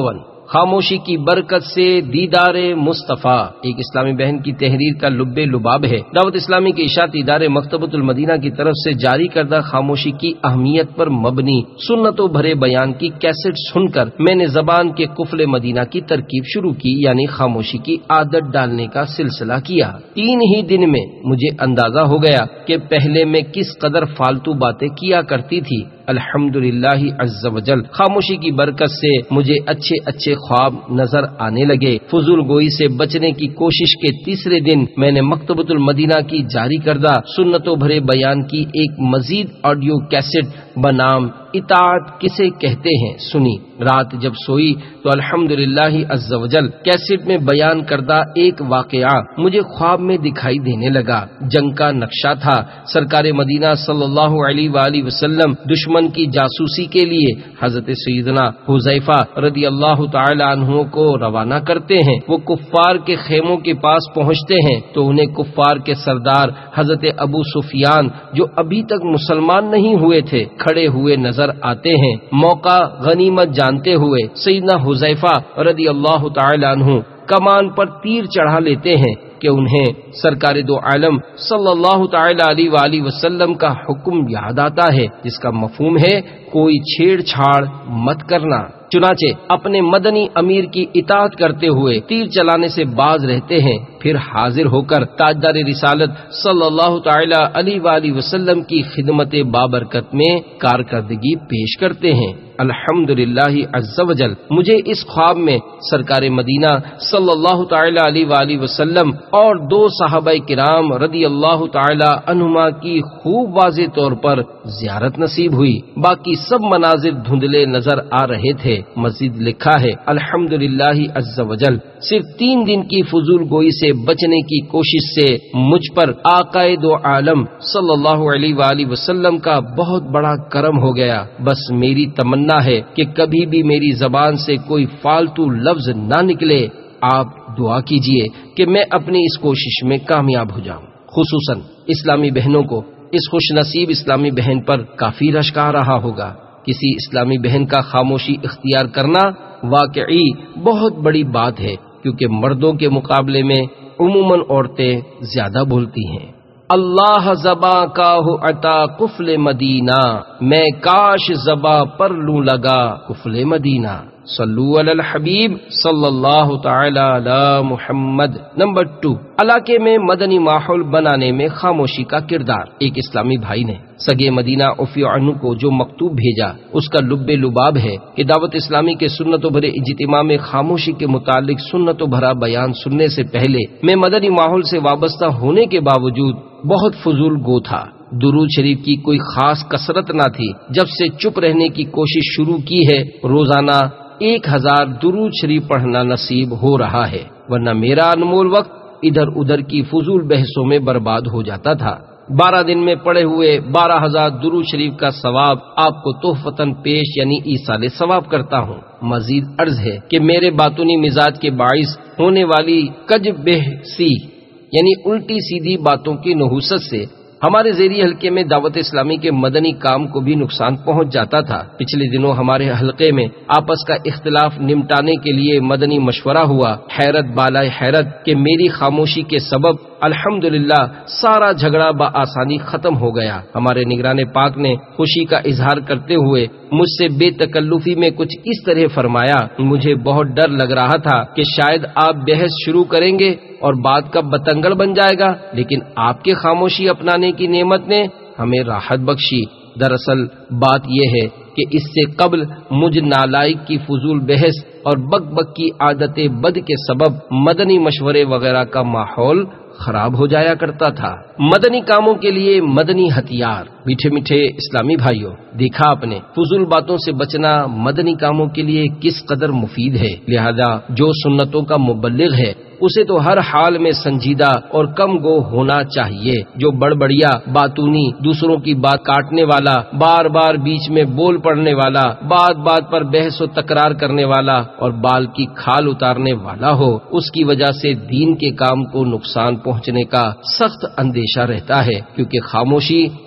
خاموشی کی برکت سے دیدار مصطفیٰ ایک اسلامی بہن کی تحریر کا لب لباب ہے۔ دعوت اسلامی کے اشاعتی ادارے مکتبۃ المدینہ کی طرف سے جاری کردہ خاموشی کی اہمیت پر مبنی سنتوں بھرے بیان کی کیسٹ سن کر میں نے زبان کے قفل مدینہ کی ترکیب شروع کی، یعنی خاموشی کی عادت ڈالنے کا سلسلہ کیا۔ 3 ہی دن میں مجھے اندازہ ہو گیا کہ پہلے میں کس قدر فالتو باتیں کیا کرتی تھی۔ الحمدللہ عز وجل خاموشی کی برکت سے مجھے اچھے اچھے خواب نظر آنے لگے۔ فضول گوئی سے بچنے کی کوشش کے تیسرے دن میں نے مکتبۃ المدینہ کی جاری کردہ سنتوں بھرے بیان کی ایک مزید آڈیو کیسٹ بنام اطاعت کسے کہتے ہیں سنی۔ رات جب سوئی تو الحمدللہ عز وجل کیسٹ میں بیان کردہ ایک واقعہ مجھے خواب میں دکھائی دینے لگا۔ جنگ کا نقشہ تھا۔ سرکار مدینہ صلی اللہ علیہ وآلہ وسلم دشمن کی جاسوسی کے لیے حضرت سیدنا حذیفہ رضی اللہ تعالی عنہ کو روانہ کرتے ہیں۔ وہ کفار کے خیموں کے پاس پہنچتے ہیں تو انہیں کفار کے سردار حضرت ابو سفیان جو ابھی تک مسلمان نہیں ہوئے تھے کھڑے ہوئے نظر آتے ہیں۔ موقع غنیمت جانتے ہوئے سیدنا حذیفہ رضی اللہ تعالی عنہ کمان پر تیر چڑھا لیتے ہیں کہ انہیں سرکار دو عالم صلی اللہ تعالی علیہ وآلہ وسلم کا حکم یاد آتا ہے، جس کا مفہوم ہے کوئی چھیڑ چھاڑ مت کرنا۔ چنانچہ اپنے مدنی امیر کی اطاعت کرتے ہوئے تیر چلانے سے باز رہتے ہیں، پھر حاضر ہو کر تاجدار رسالت صلی اللہ تعالی علیہ وآلہ وسلم کی خدمت بابرکت میں کارکردگی پیش کرتے ہیں۔ الحمدللہ عز وجل مجھے اس خواب میں سرکار مدینہ صلی اللہ تعالی علیہ وآلہ وسلم اور 2 صحابہ کرام رضی اللہ تعالی عنہما کی خوب واضح طور پر زیارت نصیب ہوئی۔ باقی سب مناظر دھندلے نظر آ رہے تھے۔ مزید لکھا ہے الحمدللہ عز وجل صرف 3 دن کی فضول گوئی سے بچنے کی کوشش سے مجھ پر آقائے دو عالم صلی اللہ علیہ وآلہ وسلم کا بہت بڑا کرم ہو گیا۔ بس میری تمنا ہے کہ کبھی بھی میری زبان سے کوئی فالتو لفظ نہ نکلے۔ آپ دعا کیجئے کہ میں اپنی اس کوشش میں کامیاب ہو جاؤں۔ خصوصاً اسلامی بہنوں کو اس خوش نصیب اسلامی بہن پر کافی رشک آ رہا ہوگا۔ کسی اسلامی بہن کا خاموشی اختیار کرنا واقعی بہت بڑی بات ہے، کیونکہ مردوں کے مقابلے میں عموماً عورتیں زیادہ بولتی ہیں۔ اللہ زباں کا ہو عطا قفل مدینہ، میں کاش زباں پر لوں لگا قفل مدینہ۔ صلو علی الحبیب صلی اللہ تعالی علی محمد۔ نمبر 2، علاقے میں مدنی ماحول بنانے میں خاموشی کا کردار۔ ایک اسلامی بھائی نے سگے مدینہ عفو عنہ کو جو مکتوب بھیجا اس کا لب لباب ہے کہ دعوت اسلامی کے سنتوں بھرے اجتماع میں خاموشی کے متعلق سنتوں بھرا بیان سننے سے پہلے میں مدنی ماحول سے وابستہ ہونے کے باوجود بہت فضول گو تھا۔ درود شریف کی کوئی خاص کثرت نہ تھی۔ جب سے چپ رہنے کی کوشش شروع کی ہے روزانہ 1000 درود شریف پڑھنا نصیب ہو رہا ہے، ورنہ میرا انمول وقت ادھر ادھر کی فضول بحثوں میں برباد ہو جاتا تھا۔ 12 دن میں پڑھے ہوئے 12000 درود شریف کا ثواب آپ کو تحفتاً پیش یعنی ایصال ثواب کرتا ہوں۔ مزید عرض ہے کہ میرے باطنی مزاج کے باعث ہونے والی کج بحثی یعنی الٹی سیدھی باتوں کی نحوست سے ہمارے ذیلی حلقے میں دعوت اسلامی کے مدنی کام کو بھی نقصان پہنچ جاتا تھا۔ پچھلے دنوں ہمارے حلقے میں آپس کا اختلاف نمٹانے کے لیے مدنی مشورہ ہوا۔ حیرت بالائے حیرت کہ میری خاموشی کے سبب الحمدللہ سارا جھگڑا بآسانی ختم ہو گیا۔ ہمارے نگران پاک نے خوشی کا اظہار کرتے ہوئے مجھ سے بے تکلفی میں کچھ اس طرح فرمایا، مجھے بہت ڈر لگ رہا تھا کہ شاید آپ بحث شروع کریں گے اور بات کا بتنگڑ بن جائے گا، لیکن آپ کے خاموشی اپنانے کی نعمت نے ہمیں راحت بخشی۔ دراصل بات یہ ہے کہ اس سے قبل مجھ نالائق کی فضول بحث اور بک بک کی عادت بد کے سبب مدنی مشورے وغیرہ کا ماحول خراب ہو جایا کرتا تھا۔ مدنی کاموں کے لیے مدنی ہتھیار۔ میٹھے میٹھے اسلامی بھائیوں، دیکھا آپ نے فضول باتوں سے بچنا مدنی کاموں کے لیے کس قدر مفید ہے۔ لہذا جو سنتوں کا مبلغ ہے اسے تو ہر حال میں سنجیدہ اور کم گو ہونا چاہیے۔ جو بڑبڑیا باتونی، دوسروں کی بات کاٹنے والا، بار بار بیچ میں بول پڑنے والا، بات بات پر بحث و تکرار کرنے والا اور بال کی کھال اتارنے والا ہو، اس کی وجہ سے دین کے کام کو نقصان پہنچنے کا سخت اندیشہ رہتا ہے، کیونکہ خاموشی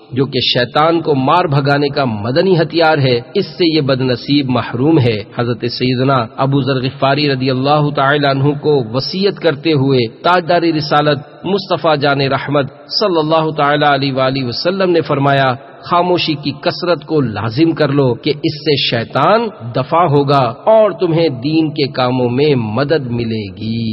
جو کہ شیطان کو مار بھگانے کا مدنی ہتھیار ہے، اس سے یہ بد نصیب محروم ہے۔ حضرت سیدنا ابو ذر غفاری رضی اللہ تعالی عنہ کو وصیت کرتے ہوئے تاجدار رسالت مصطفیٰ جان رحمت صلی اللہ تعالی علیہ وآلہ وسلم نے فرمایا، خاموشی کی کثرت کو لازم کر لو کہ اس سے شیطان دفع ہوگا اور تمہیں دین کے کاموں میں مدد ملے گی۔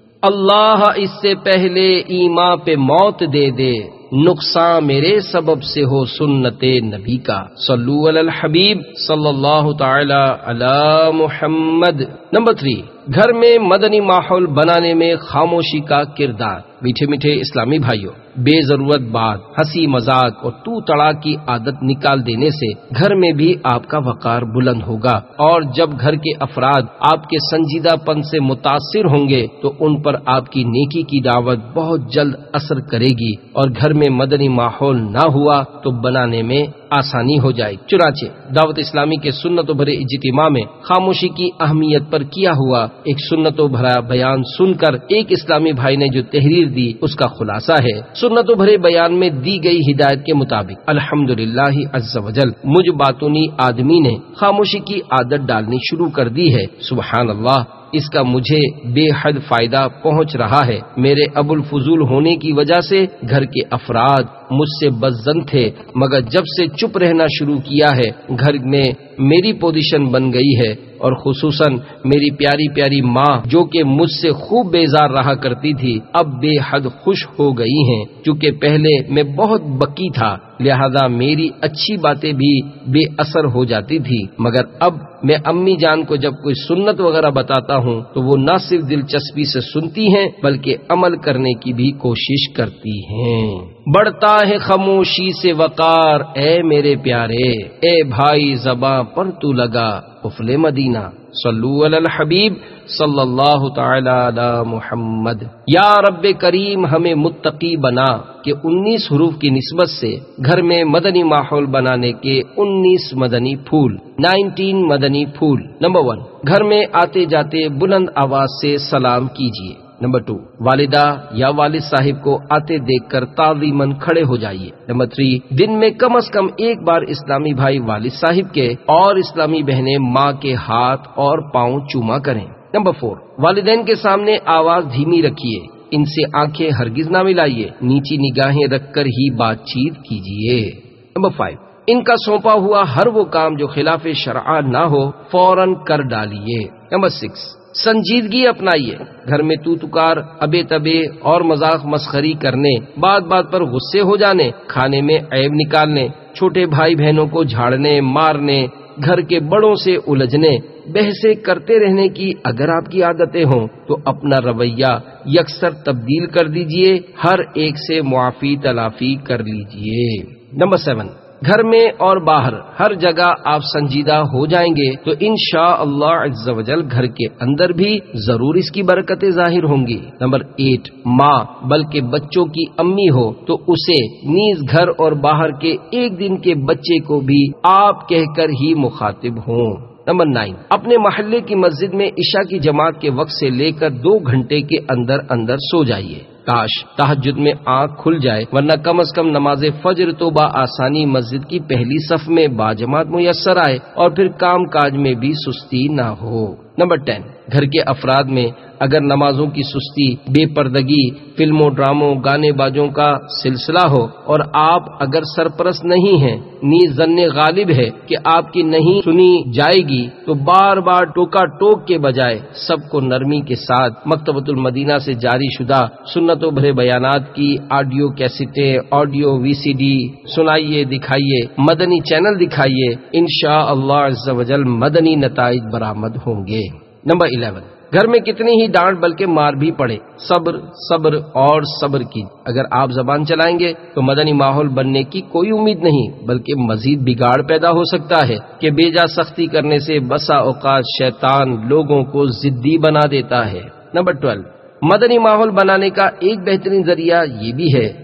اللہ اس سے پہلے ایمان پہ موت دے دے، نقصان میرے سبب سے ہو سنت نبی کا۔ صلو علی الحبیب صلی اللہ تعالی علی محمد۔ نمبر 3، گھر میں مدنی ماحول بنانے میں خاموشی کا کردار۔ میٹھے میٹھے اسلامی بھائیوں، بے ضرورت بات، ہنسی مذاق اور تو تڑاک کی عادت نکال دینے سے گھر میں بھی آپ کا وقار بلند ہوگا، اور جب گھر کے افراد آپ کے سنجیدہ پن سے متاثر ہوں گے تو ان پر آپ کی نیکی کی دعوت بہت جلد اثر کرے گی، اور گھر میں مدنی ماحول نہ ہوا تو بنانے میں آسانی ہو جائے۔ چنانچہ دعوت اسلامی کے سنتوں بھرے اجتماع میں خاموشی کی اہمیت پر کیا ہوا ایک سنتوں بھرا بیان سن کر ایک اسلامی بھائی نے جو تحریر دی اس کا خلاصہ ہے۔ سنتوں بھرے بیان میں دی گئی ہدایت کے مطابق الحمدللہ عز وجل مجھ باطنی آدمی نے خاموشی کی عادت ڈالنی شروع کر دی ہے۔ سبحان اللہ، اس کا مجھے بے حد فائدہ پہنچ رہا ہے۔ میرے ابو الفضول ہونے کی وجہ سے گھر کے افراد مجھ سے بدظن تھے، مگر جب سے چپ رہنا شروع کیا ہے گھر میں میری پوزیشن بن گئی ہے، اور خصوصاً میری پیاری پیاری ماں جو کہ مجھ سے خوب بیزار رہا کرتی تھی اب بے حد خوش ہو گئی ہیں۔ چونکہ پہلے میں بہت بکی تھا لہذا میری اچھی باتیں بھی بے اثر ہو جاتی تھی، مگر اب میں امی جان کو جب کوئی سنت وغیرہ بتاتا ہوں تو وہ نہ صرف دلچسپی سے سنتی ہیں بلکہ عمل کرنے کی بھی کوشش کرتی ہیں۔ بڑھتا ہے خاموشی سے وقار اے میرے پیارے، اے بھائی زباں پر تو لگا قفل مدینہ۔ صلو علی الحبیب صلی اللہ تعالی علی محمد۔ یا رب کریم ہمیں متقی بنا کہ 19 حروف کی نسبت سے گھر میں مدنی ماحول بنانے کے 19 مدنی پھول، 19 مدنی پھول۔ نمبر 1، گھر میں آتے جاتے بلند آواز سے سلام کیجیے۔ نمبر 2، والدہ یا والد صاحب کو آتے دیکھ کر تعظیماً کھڑے ہو جائیے۔ نمبر 3، دن میں کم از کم ایک بار اسلامی بھائی والد صاحب کے اور اسلامی بہنیں ماں کے ہاتھ اور پاؤں چوما کریں۔ نمبر 4، والدین کے سامنے آواز دھیمی رکھیے، ان سے آنکھیں ہرگز نہ ملائیے، نیچی نگاہیں رکھ کر ہی بات چیت کیجیے۔ نمبر 5، ان کا سونپا ہوا ہر وہ کام جو خلاف شرع نہ ہو فوراً کر ڈالیے۔ نمبر 6، سنجیدگی اپنائیے، گھر میں تو تکار، ابے تبے اور مذاق مسخری کرنے، بات بات پر غصے ہو جانے، کھانے میں عیب نکالنے، چھوٹے بھائی بہنوں کو جھاڑنے مارنے، گھر کے بڑوں سے الجھنے، بحثیں کرتے رہنے کی اگر آپ کی عادتیں ہوں تو اپنا رویہ یکسر تبدیل کر دیجئے، ہر ایک سے معافی تلافی کر لیجئے۔ نمبر 7، گھر میں اور باہر ہر جگہ آپ سنجیدہ ہو جائیں گے تو انشاءاللہ عز و جل گھر کے اندر بھی ضرور اس کی برکتیں ظاہر ہوں گی۔ نمبر 8، ماں بلکہ بچوں کی امی ہو تو اسے نیز گھر اور باہر کے ایک دن کے بچے کو بھی آپ کہہ کر ہی مخاطب ہوں۔ نمبر 9، اپنے محلے کی مسجد میں عشاء کی جماعت کے وقت سے لے کر 2 گھنٹے کے اندر اندر سو جائیے۔ کاش تہجد میں آنکھ کھل جائے، ورنہ کم از کم نماز فجر تو بآسانی مسجد کی پہلی صف میں باجماعت میسر آئے اور پھر کام کاج میں بھی سستی نہ ہو۔ نمبر 10، گھر کے افراد میں اگر نمازوں کی سستی، بے پردگی، فلموں ڈراموں گانے باجوں کا سلسلہ ہو اور آپ اگر سرپرست نہیں ہیں، نیز ظن غالب ہے کہ آپ کی نہیں سنی جائے گی تو بار بار ٹوکا ٹوک کے بجائے سب کو نرمی کے ساتھ مکتبۃ المدینہ سے جاری شدہ سنتوں بھرے بیانات کی آڈیو کیسٹیں، آڈیو VCD سنائیے، دکھائیے، مدنی چینل دکھائیے، انشاءاللہ عز و جل مدنی نتائج برآمد ہوں گے۔ نمبر 11، گھر میں کتنی ہی ڈانٹ بلکہ مار بھی پڑے، صبر صبر اور صبر کی اگر آپ زبان چلائیں گے تو مدنی ماحول بننے کی کوئی امید نہیں بلکہ مزید بگاڑ پیدا ہو سکتا ہے کہ بے جا سختی کرنے سے بسا اوقات شیطان لوگوں کو ضدی بنا دیتا ہے۔ نمبر 12، مدنی ماحول بنانے کا ایک بہترین ذریعہ یہ بھی ہے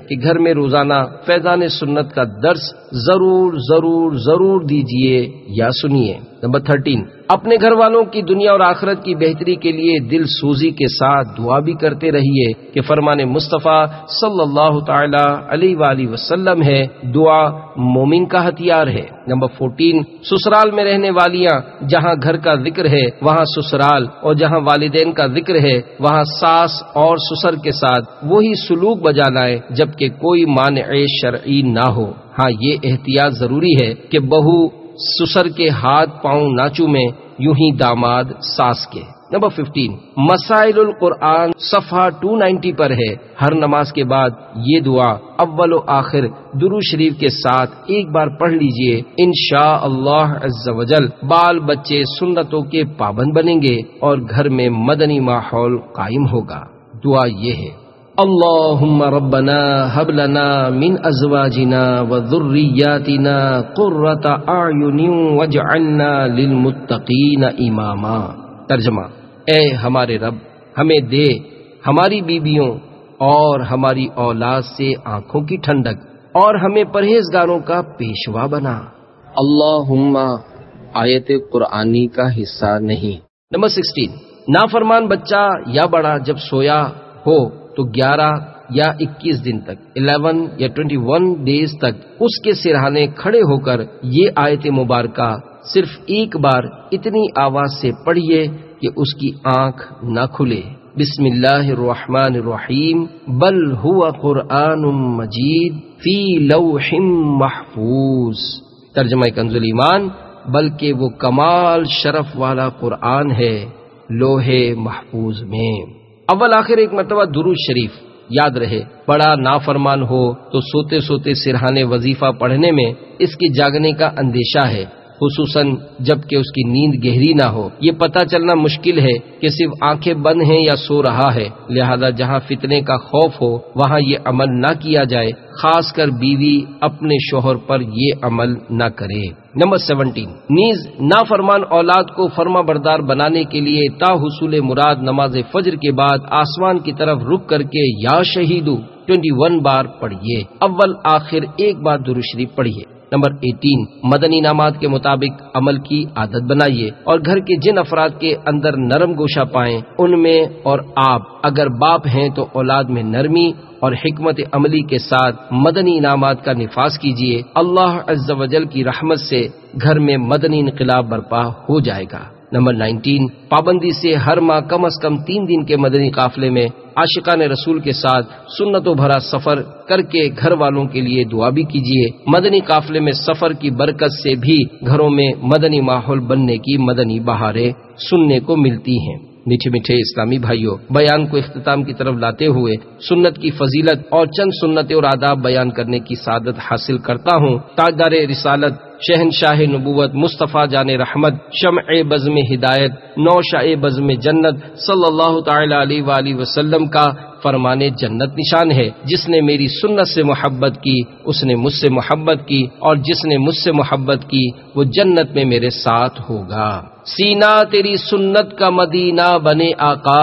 کہ گھر میں روزانہ فیضان سنت کا درس ضرور ضرور ضرور دیجیے یا سنیے۔ نمبر 13، اپنے گھر والوں کی دنیا اور آخرت کی بہتری کے لیے دل سوزی کے ساتھ دعا بھی کرتے رہیے کہ فرمان مصطفیٰ صلی اللہ تعالی علیہ وآلہ وسلم ہے، دعا مومن کا ہتھیار ہے۔ نمبر 14، سسرال میں رہنے والیاں، جہاں گھر کا ذکر ہے وہاں سسرال، اور جہاں والدین کا ذکر ہے وہاں ساس اور سسر کے ساتھ وہی سلوک بجا لائیں جبکہ کوئی مانع شرعی نہ ہو۔ ہاں، یہ احتیاط ضروری ہے کہ بہو سسر کے ہاتھ پاؤں نہ چومے، یوں ہی داماد ساس کے۔ نمبر 15، مسائل القرآن صفحہ 290 پر ہے، ہر نماز کے بعد یہ دعا اول و آخر درود شریف کے ساتھ ایک بار پڑھ لیجئے، انشاءاللہ عز و جل بال بچے سنتوں کے پابند بنیں گے اور گھر میں مدنی ماحول قائم ہوگا۔ دعا یہ ہے، اللہم ربنا ہب لنا من ازواجنا وذریاتنا قرۃ اعین واجعلنا للمتقین اماما۔ ترجمہ، اے ہمارے رب، ہمیں دے ہماری بیویوں اور ہماری اولاد سے آنکھوں کی ٹھنڈک اور ہمیں پرہیزگاروں کا پیشوا بنا۔ اللہم آیت قرآنی کا حصہ نہیں۔ نمبر 16، نافرمان بچہ یا بڑا جب سویا ہو تو 11 یا 21 دن تک 11 یا 21 ڈیز تک اس کے سرہانے کھڑے ہو کر یہ آیت مبارکہ صرف ایک بار اتنی آواز سے پڑھیے کہ اس کی آنکھ نہ کھلے۔ بسم اللہ الرحمن الرحیم، بل ہوا قرآن مجید فی لوح محفوظ۔ ترجمہ کنز ایمان، بلکہ وہ کمال شرف والا قرآن ہے لوح محفوظ میں۔ اول آخر ایک مرتبہ درود شریف یاد رہے، بڑا نافرمان ہو تو سوتے سوتے سرہانے وظیفہ پڑھنے میں اس کے جاگنے کا اندیشہ ہے، خصوصاً جب کہ اس کی نیند گہری نہ ہو۔ یہ پتہ چلنا مشکل ہے کہ صرف آنکھیں بند ہیں یا سو رہا ہے، لہذا جہاں فتنے کا خوف ہو وہاں یہ عمل نہ کیا جائے، خاص کر بیوی اپنے شوہر پر یہ عمل نہ کرے۔ نمبر 17، نیز نافرمان اولاد کو فرما بردار بنانے کے لیے تا حصول مراد نماز فجر کے بعد آسمان کی طرف رخ کر کے یا شہیدو 21 بار پڑھیے، اول آخر ایک بار درود شریف پڑھیے۔ نمبر 18، مدنی انعامات کے مطابق عمل کی عادت بنائیے اور گھر کے جن افراد کے اندر نرم گوشہ پائیں ان میں، اور آپ اگر باپ ہیں تو اولاد میں نرمی اور حکمت عملی کے ساتھ مدنی انعامات کا نفاذ کیجیے۔ اللہ عز و جل کی رحمت سے گھر میں مدنی انقلاب برپا ہو جائے گا۔ نمبر 19، پابندی سے ہر ماہ کم از کم 3 دن کے مدنی قافلے میں عاشقان رسول کے ساتھ سنتوں بھرا سفر کر کے گھر والوں کے لیے دعا بھی کیجیے۔ مدنی قافلے میں سفر کی برکت سے بھی گھروں میں مدنی ماحول بننے کی مدنی بہاریں سننے کو ملتی ہیں۔ میٹھے میٹھے اسلامی بھائیوں، بیان کو اختتام کی طرف لاتے ہوئے سنت کی فضیلت اور چند سنتیں اور آداب بیان کرنے کی سعادت حاصل کرتا ہوں۔ تاجدار رسالت، شہنشاہ نبوت، مصطفیٰ جان رحمت، شمع بزم ہدایت، نوشہ بزم جنت صلی اللہ تعالی علیہ وآلہ وسلم کا فرمان جنت نشان ہے، جس نے میری سنت سے محبت کی اس نے مجھ سے محبت کی، اور جس نے مجھ سے محبت کی وہ جنت میں میرے ساتھ ہوگا۔ سینہ تیری سنت کا مدینہ بنے آقا،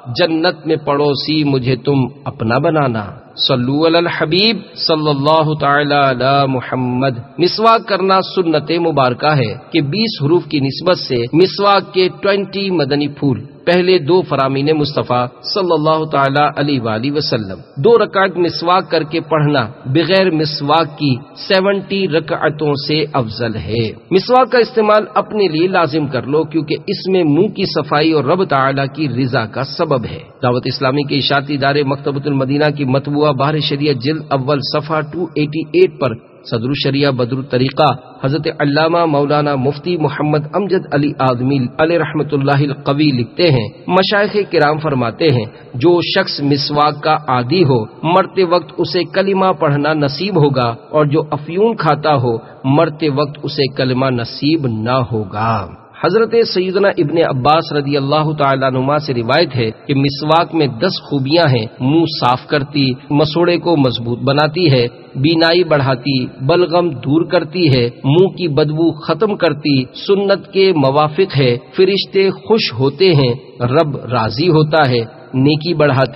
جنت میں پڑوسی مجھے تم اپنا بنانا۔ صلو علی الحبیب صلی اللہ تعالی علی محمد۔ مسواک کرنا سنت مبارکہ ہے کہ 20 حروف کی نسبت سے مسواک کے 20 مدنی پھول، پہلے 2 فرامین مصطفیٰ صلی اللہ تعالی علیہ وآلہ وسلم، 2 رکعت مسواک کر کے پڑھنا بغیر مسواک کی 70 رکعتوں سے افضل ہے۔ مسواک کا استعمال اپنے لیے لازم کر لو، کیونکہ اس میں منہ کی صفائی اور رب تعالی کی رضا کا سبب ہے۔ دعوت اسلامی کے اشاعتی ادارے مکتبۃ المدینہ کی مطبوعہ بحر شریعت جلد اول صفحہ 288 پر صدر الشریعہ بدر الطریقہ حضرت علامہ مولانا مفتی محمد امجد علی اعظمی علیہ رحمۃ اللہ القوی لکھتے ہیں، مشائخ کرام فرماتے ہیں، جو شخص مسواک کا عادی ہو مرتے وقت اسے کلمہ پڑھنا نصیب ہوگا، اور جو افیون کھاتا ہو مرتے وقت اسے کلمہ نصیب نہ ہوگا۔ حضرت سیدنا ابن عباس رضی اللہ تعالیٰ عنہما سے روایت ہے کہ مسواک میں 10 خوبیاں ہیں: منہ صاف کرتی، مسوڑے کو مضبوط بناتی ہے، بینائی بڑھاتی، بلغم دور کرتی ہے، منہ کی بدبو ختم کرتی، سنت کے موافق ہے، فرشتے خوش ہوتے ہیں، رب راضی ہوتا ہے، نیکی بڑھاتی،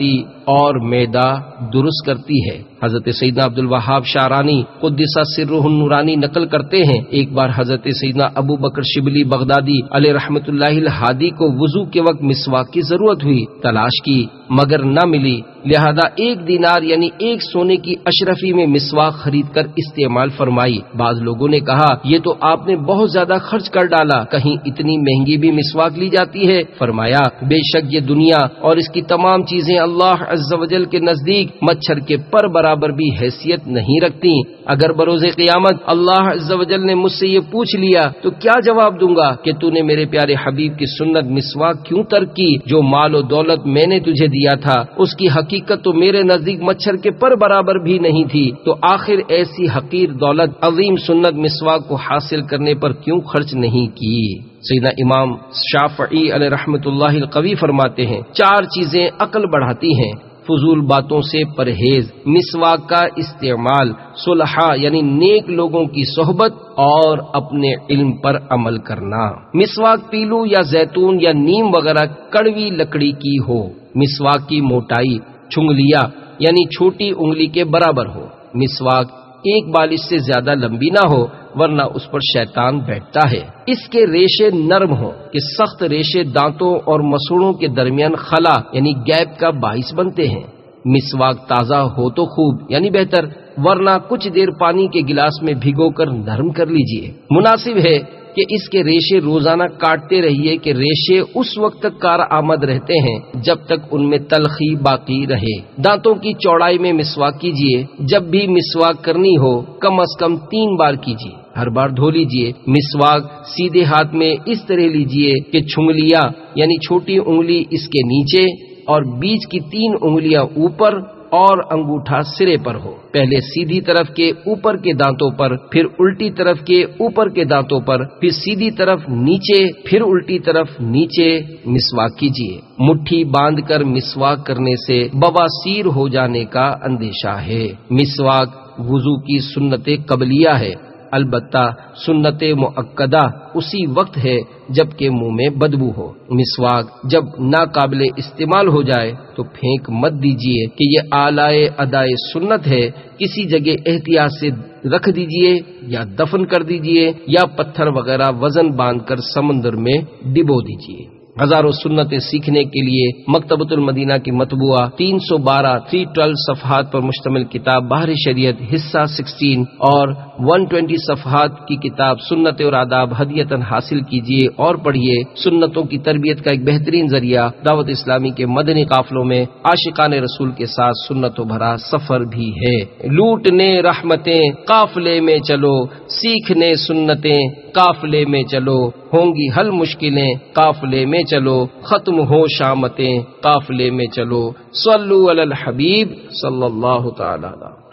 اور معدہ درست کرتی ہے۔ حضرت سیدنا عبد الوہاب شعرانی قدس سرہ النورانی نقل کرتے ہیں، ایک بار حضرت سیدنا ابو بکر شبلی بغدادی علیہ رحمۃ اللہ الہادی کو وضو کے وقت مسواک کی ضرورت ہوئی، تلاش کی مگر نہ ملی، لہذا 1 دینار یعنی 1 سونے کی اشرفی میں مسواک خرید کر استعمال فرمائی۔ بعض لوگوں نے کہا یہ تو آپ نے بہت زیادہ خرچ کر ڈالا، کہیں اتنی مہنگی بھی مسواک لی جاتی ہے؟ فرمایا بے شک یہ دنیا اور اس کی تمام چیزیں اللہ عز و جل کے نزدیک مچھر کے پر برابر بھی حیثیت نہیں رکھتی۔ اگر بروز قیامت اللہ عز و جل نے مجھ سے یہ پوچھ لیا تو کیا جواب دوں گا کہ تو نے میرے پیارے حبیب کی سنت مسواک کیوں ترک کی؟ جو مال و دولت میں نے تجھے دیا تھا اس کی حقیقت تو میرے نزدیک مچھر کے پر برابر بھی نہیں تھی، تو آخر ایسی حقیر دولت عظیم سنت مسواک کو حاصل کرنے پر کیوں خرچ نہیں کی؟ سیدنا امام شافعی علیہ رحمۃ اللہ القوی فرماتے ہیں 4 چیزیں عقل بڑھاتی ہیں: فضول باتوں سے پرہیز، مسواک کا استعمال، صلحاء یعنی نیک لوگوں کی صحبت، اور اپنے علم پر عمل کرنا۔ مسواک پیلو یا زیتون یا نیم وغیرہ کڑوی لکڑی کی ہو۔ مسواک کی موٹائی چھنگلیا یعنی چھوٹی انگلی کے برابر ہو۔ مسواک 1 بالش سے زیادہ لمبی نہ ہو ورنہ اس پر شیطان بیٹھتا ہے۔ اس کے ریشے نرم ہو کہ سخت ریشے دانتوں اور مسوڑوں کے درمیان خلا یعنی گیپ کا باعث بنتے ہیں۔ مسواک تازہ ہو تو خوب یعنی بہتر، ورنہ کچھ دیر پانی کے گلاس میں بھگو کر نرم کر لیجئے۔ مناسب ہے کہ اس کے ریشے روزانہ کاٹتے رہیے کہ ریشے اس وقت تک کارآمد رہتے ہیں جب تک ان میں تلخی باقی رہے۔ دانتوں کی چوڑائی میں مسواک کیجئے۔ جب بھی مسواک کرنی ہو کم از کم 3 بار کیجئے، ہر بار دھو لیجئے۔ مسواک سیدھے ہاتھ میں اس طرح لیجئے کہ چھنگلیاں یعنی چھوٹی انگلی اس کے نیچے اور بیچ کی 3 انگلیاں اوپر اور انگوٹھا سرے پر ہو۔ پہلے سیدھی طرف کے اوپر کے دانتوں پر، پھر الٹی طرف کے اوپر کے دانتوں پر، پھر سیدھی طرف نیچے، پھر الٹی طرف نیچے مسواک کیجیے۔ مٹھی باندھ کر مسواک کرنے سے بواسیر ہو جانے کا اندیشہ ہے۔ مسواک وضو کی سنت قبلیہ ہے، البتہ سنت مؤکدہ اسی وقت ہے جب کہ منہ میں بدبو ہو۔ مسواک جب ناقابل استعمال ہو جائے تو پھینک مت دیجیے کہ یہ آلائے ادائے سنت ہے، کسی جگہ احتیاط سے رکھ دیجیے یا دفن کر دیجیے یا پتھر وغیرہ وزن باندھ کر سمندر میں ڈبو دیجیے۔ ہزاروں سنتیں سیکھنے کے لیے مکتبۃ المدینہ کی مطبوعہ 312 صفحات پر مشتمل کتاب بحر شریعت حصہ 16 اور 120 صفحات کی کتاب سنت اور آداب ہدیۃً حاصل کیجیے اور پڑھیے۔ سنتوں کی تربیت کا ایک بہترین ذریعہ دعوت اسلامی کے مدنی قافلوں میں عاشقان رسول کے ساتھ سنتوں بھرا سفر بھی ہے۔ لوٹنے رحمتیں قافلے میں چلو، سیکھنے سنتیں قافلے میں چلو، ہوں گی حل مشکلیں قافلے میں چلو، ختم ہو شامتیں قافلے میں چلو۔ صلو علی الحبیب صلی اللہ تعالی علیہ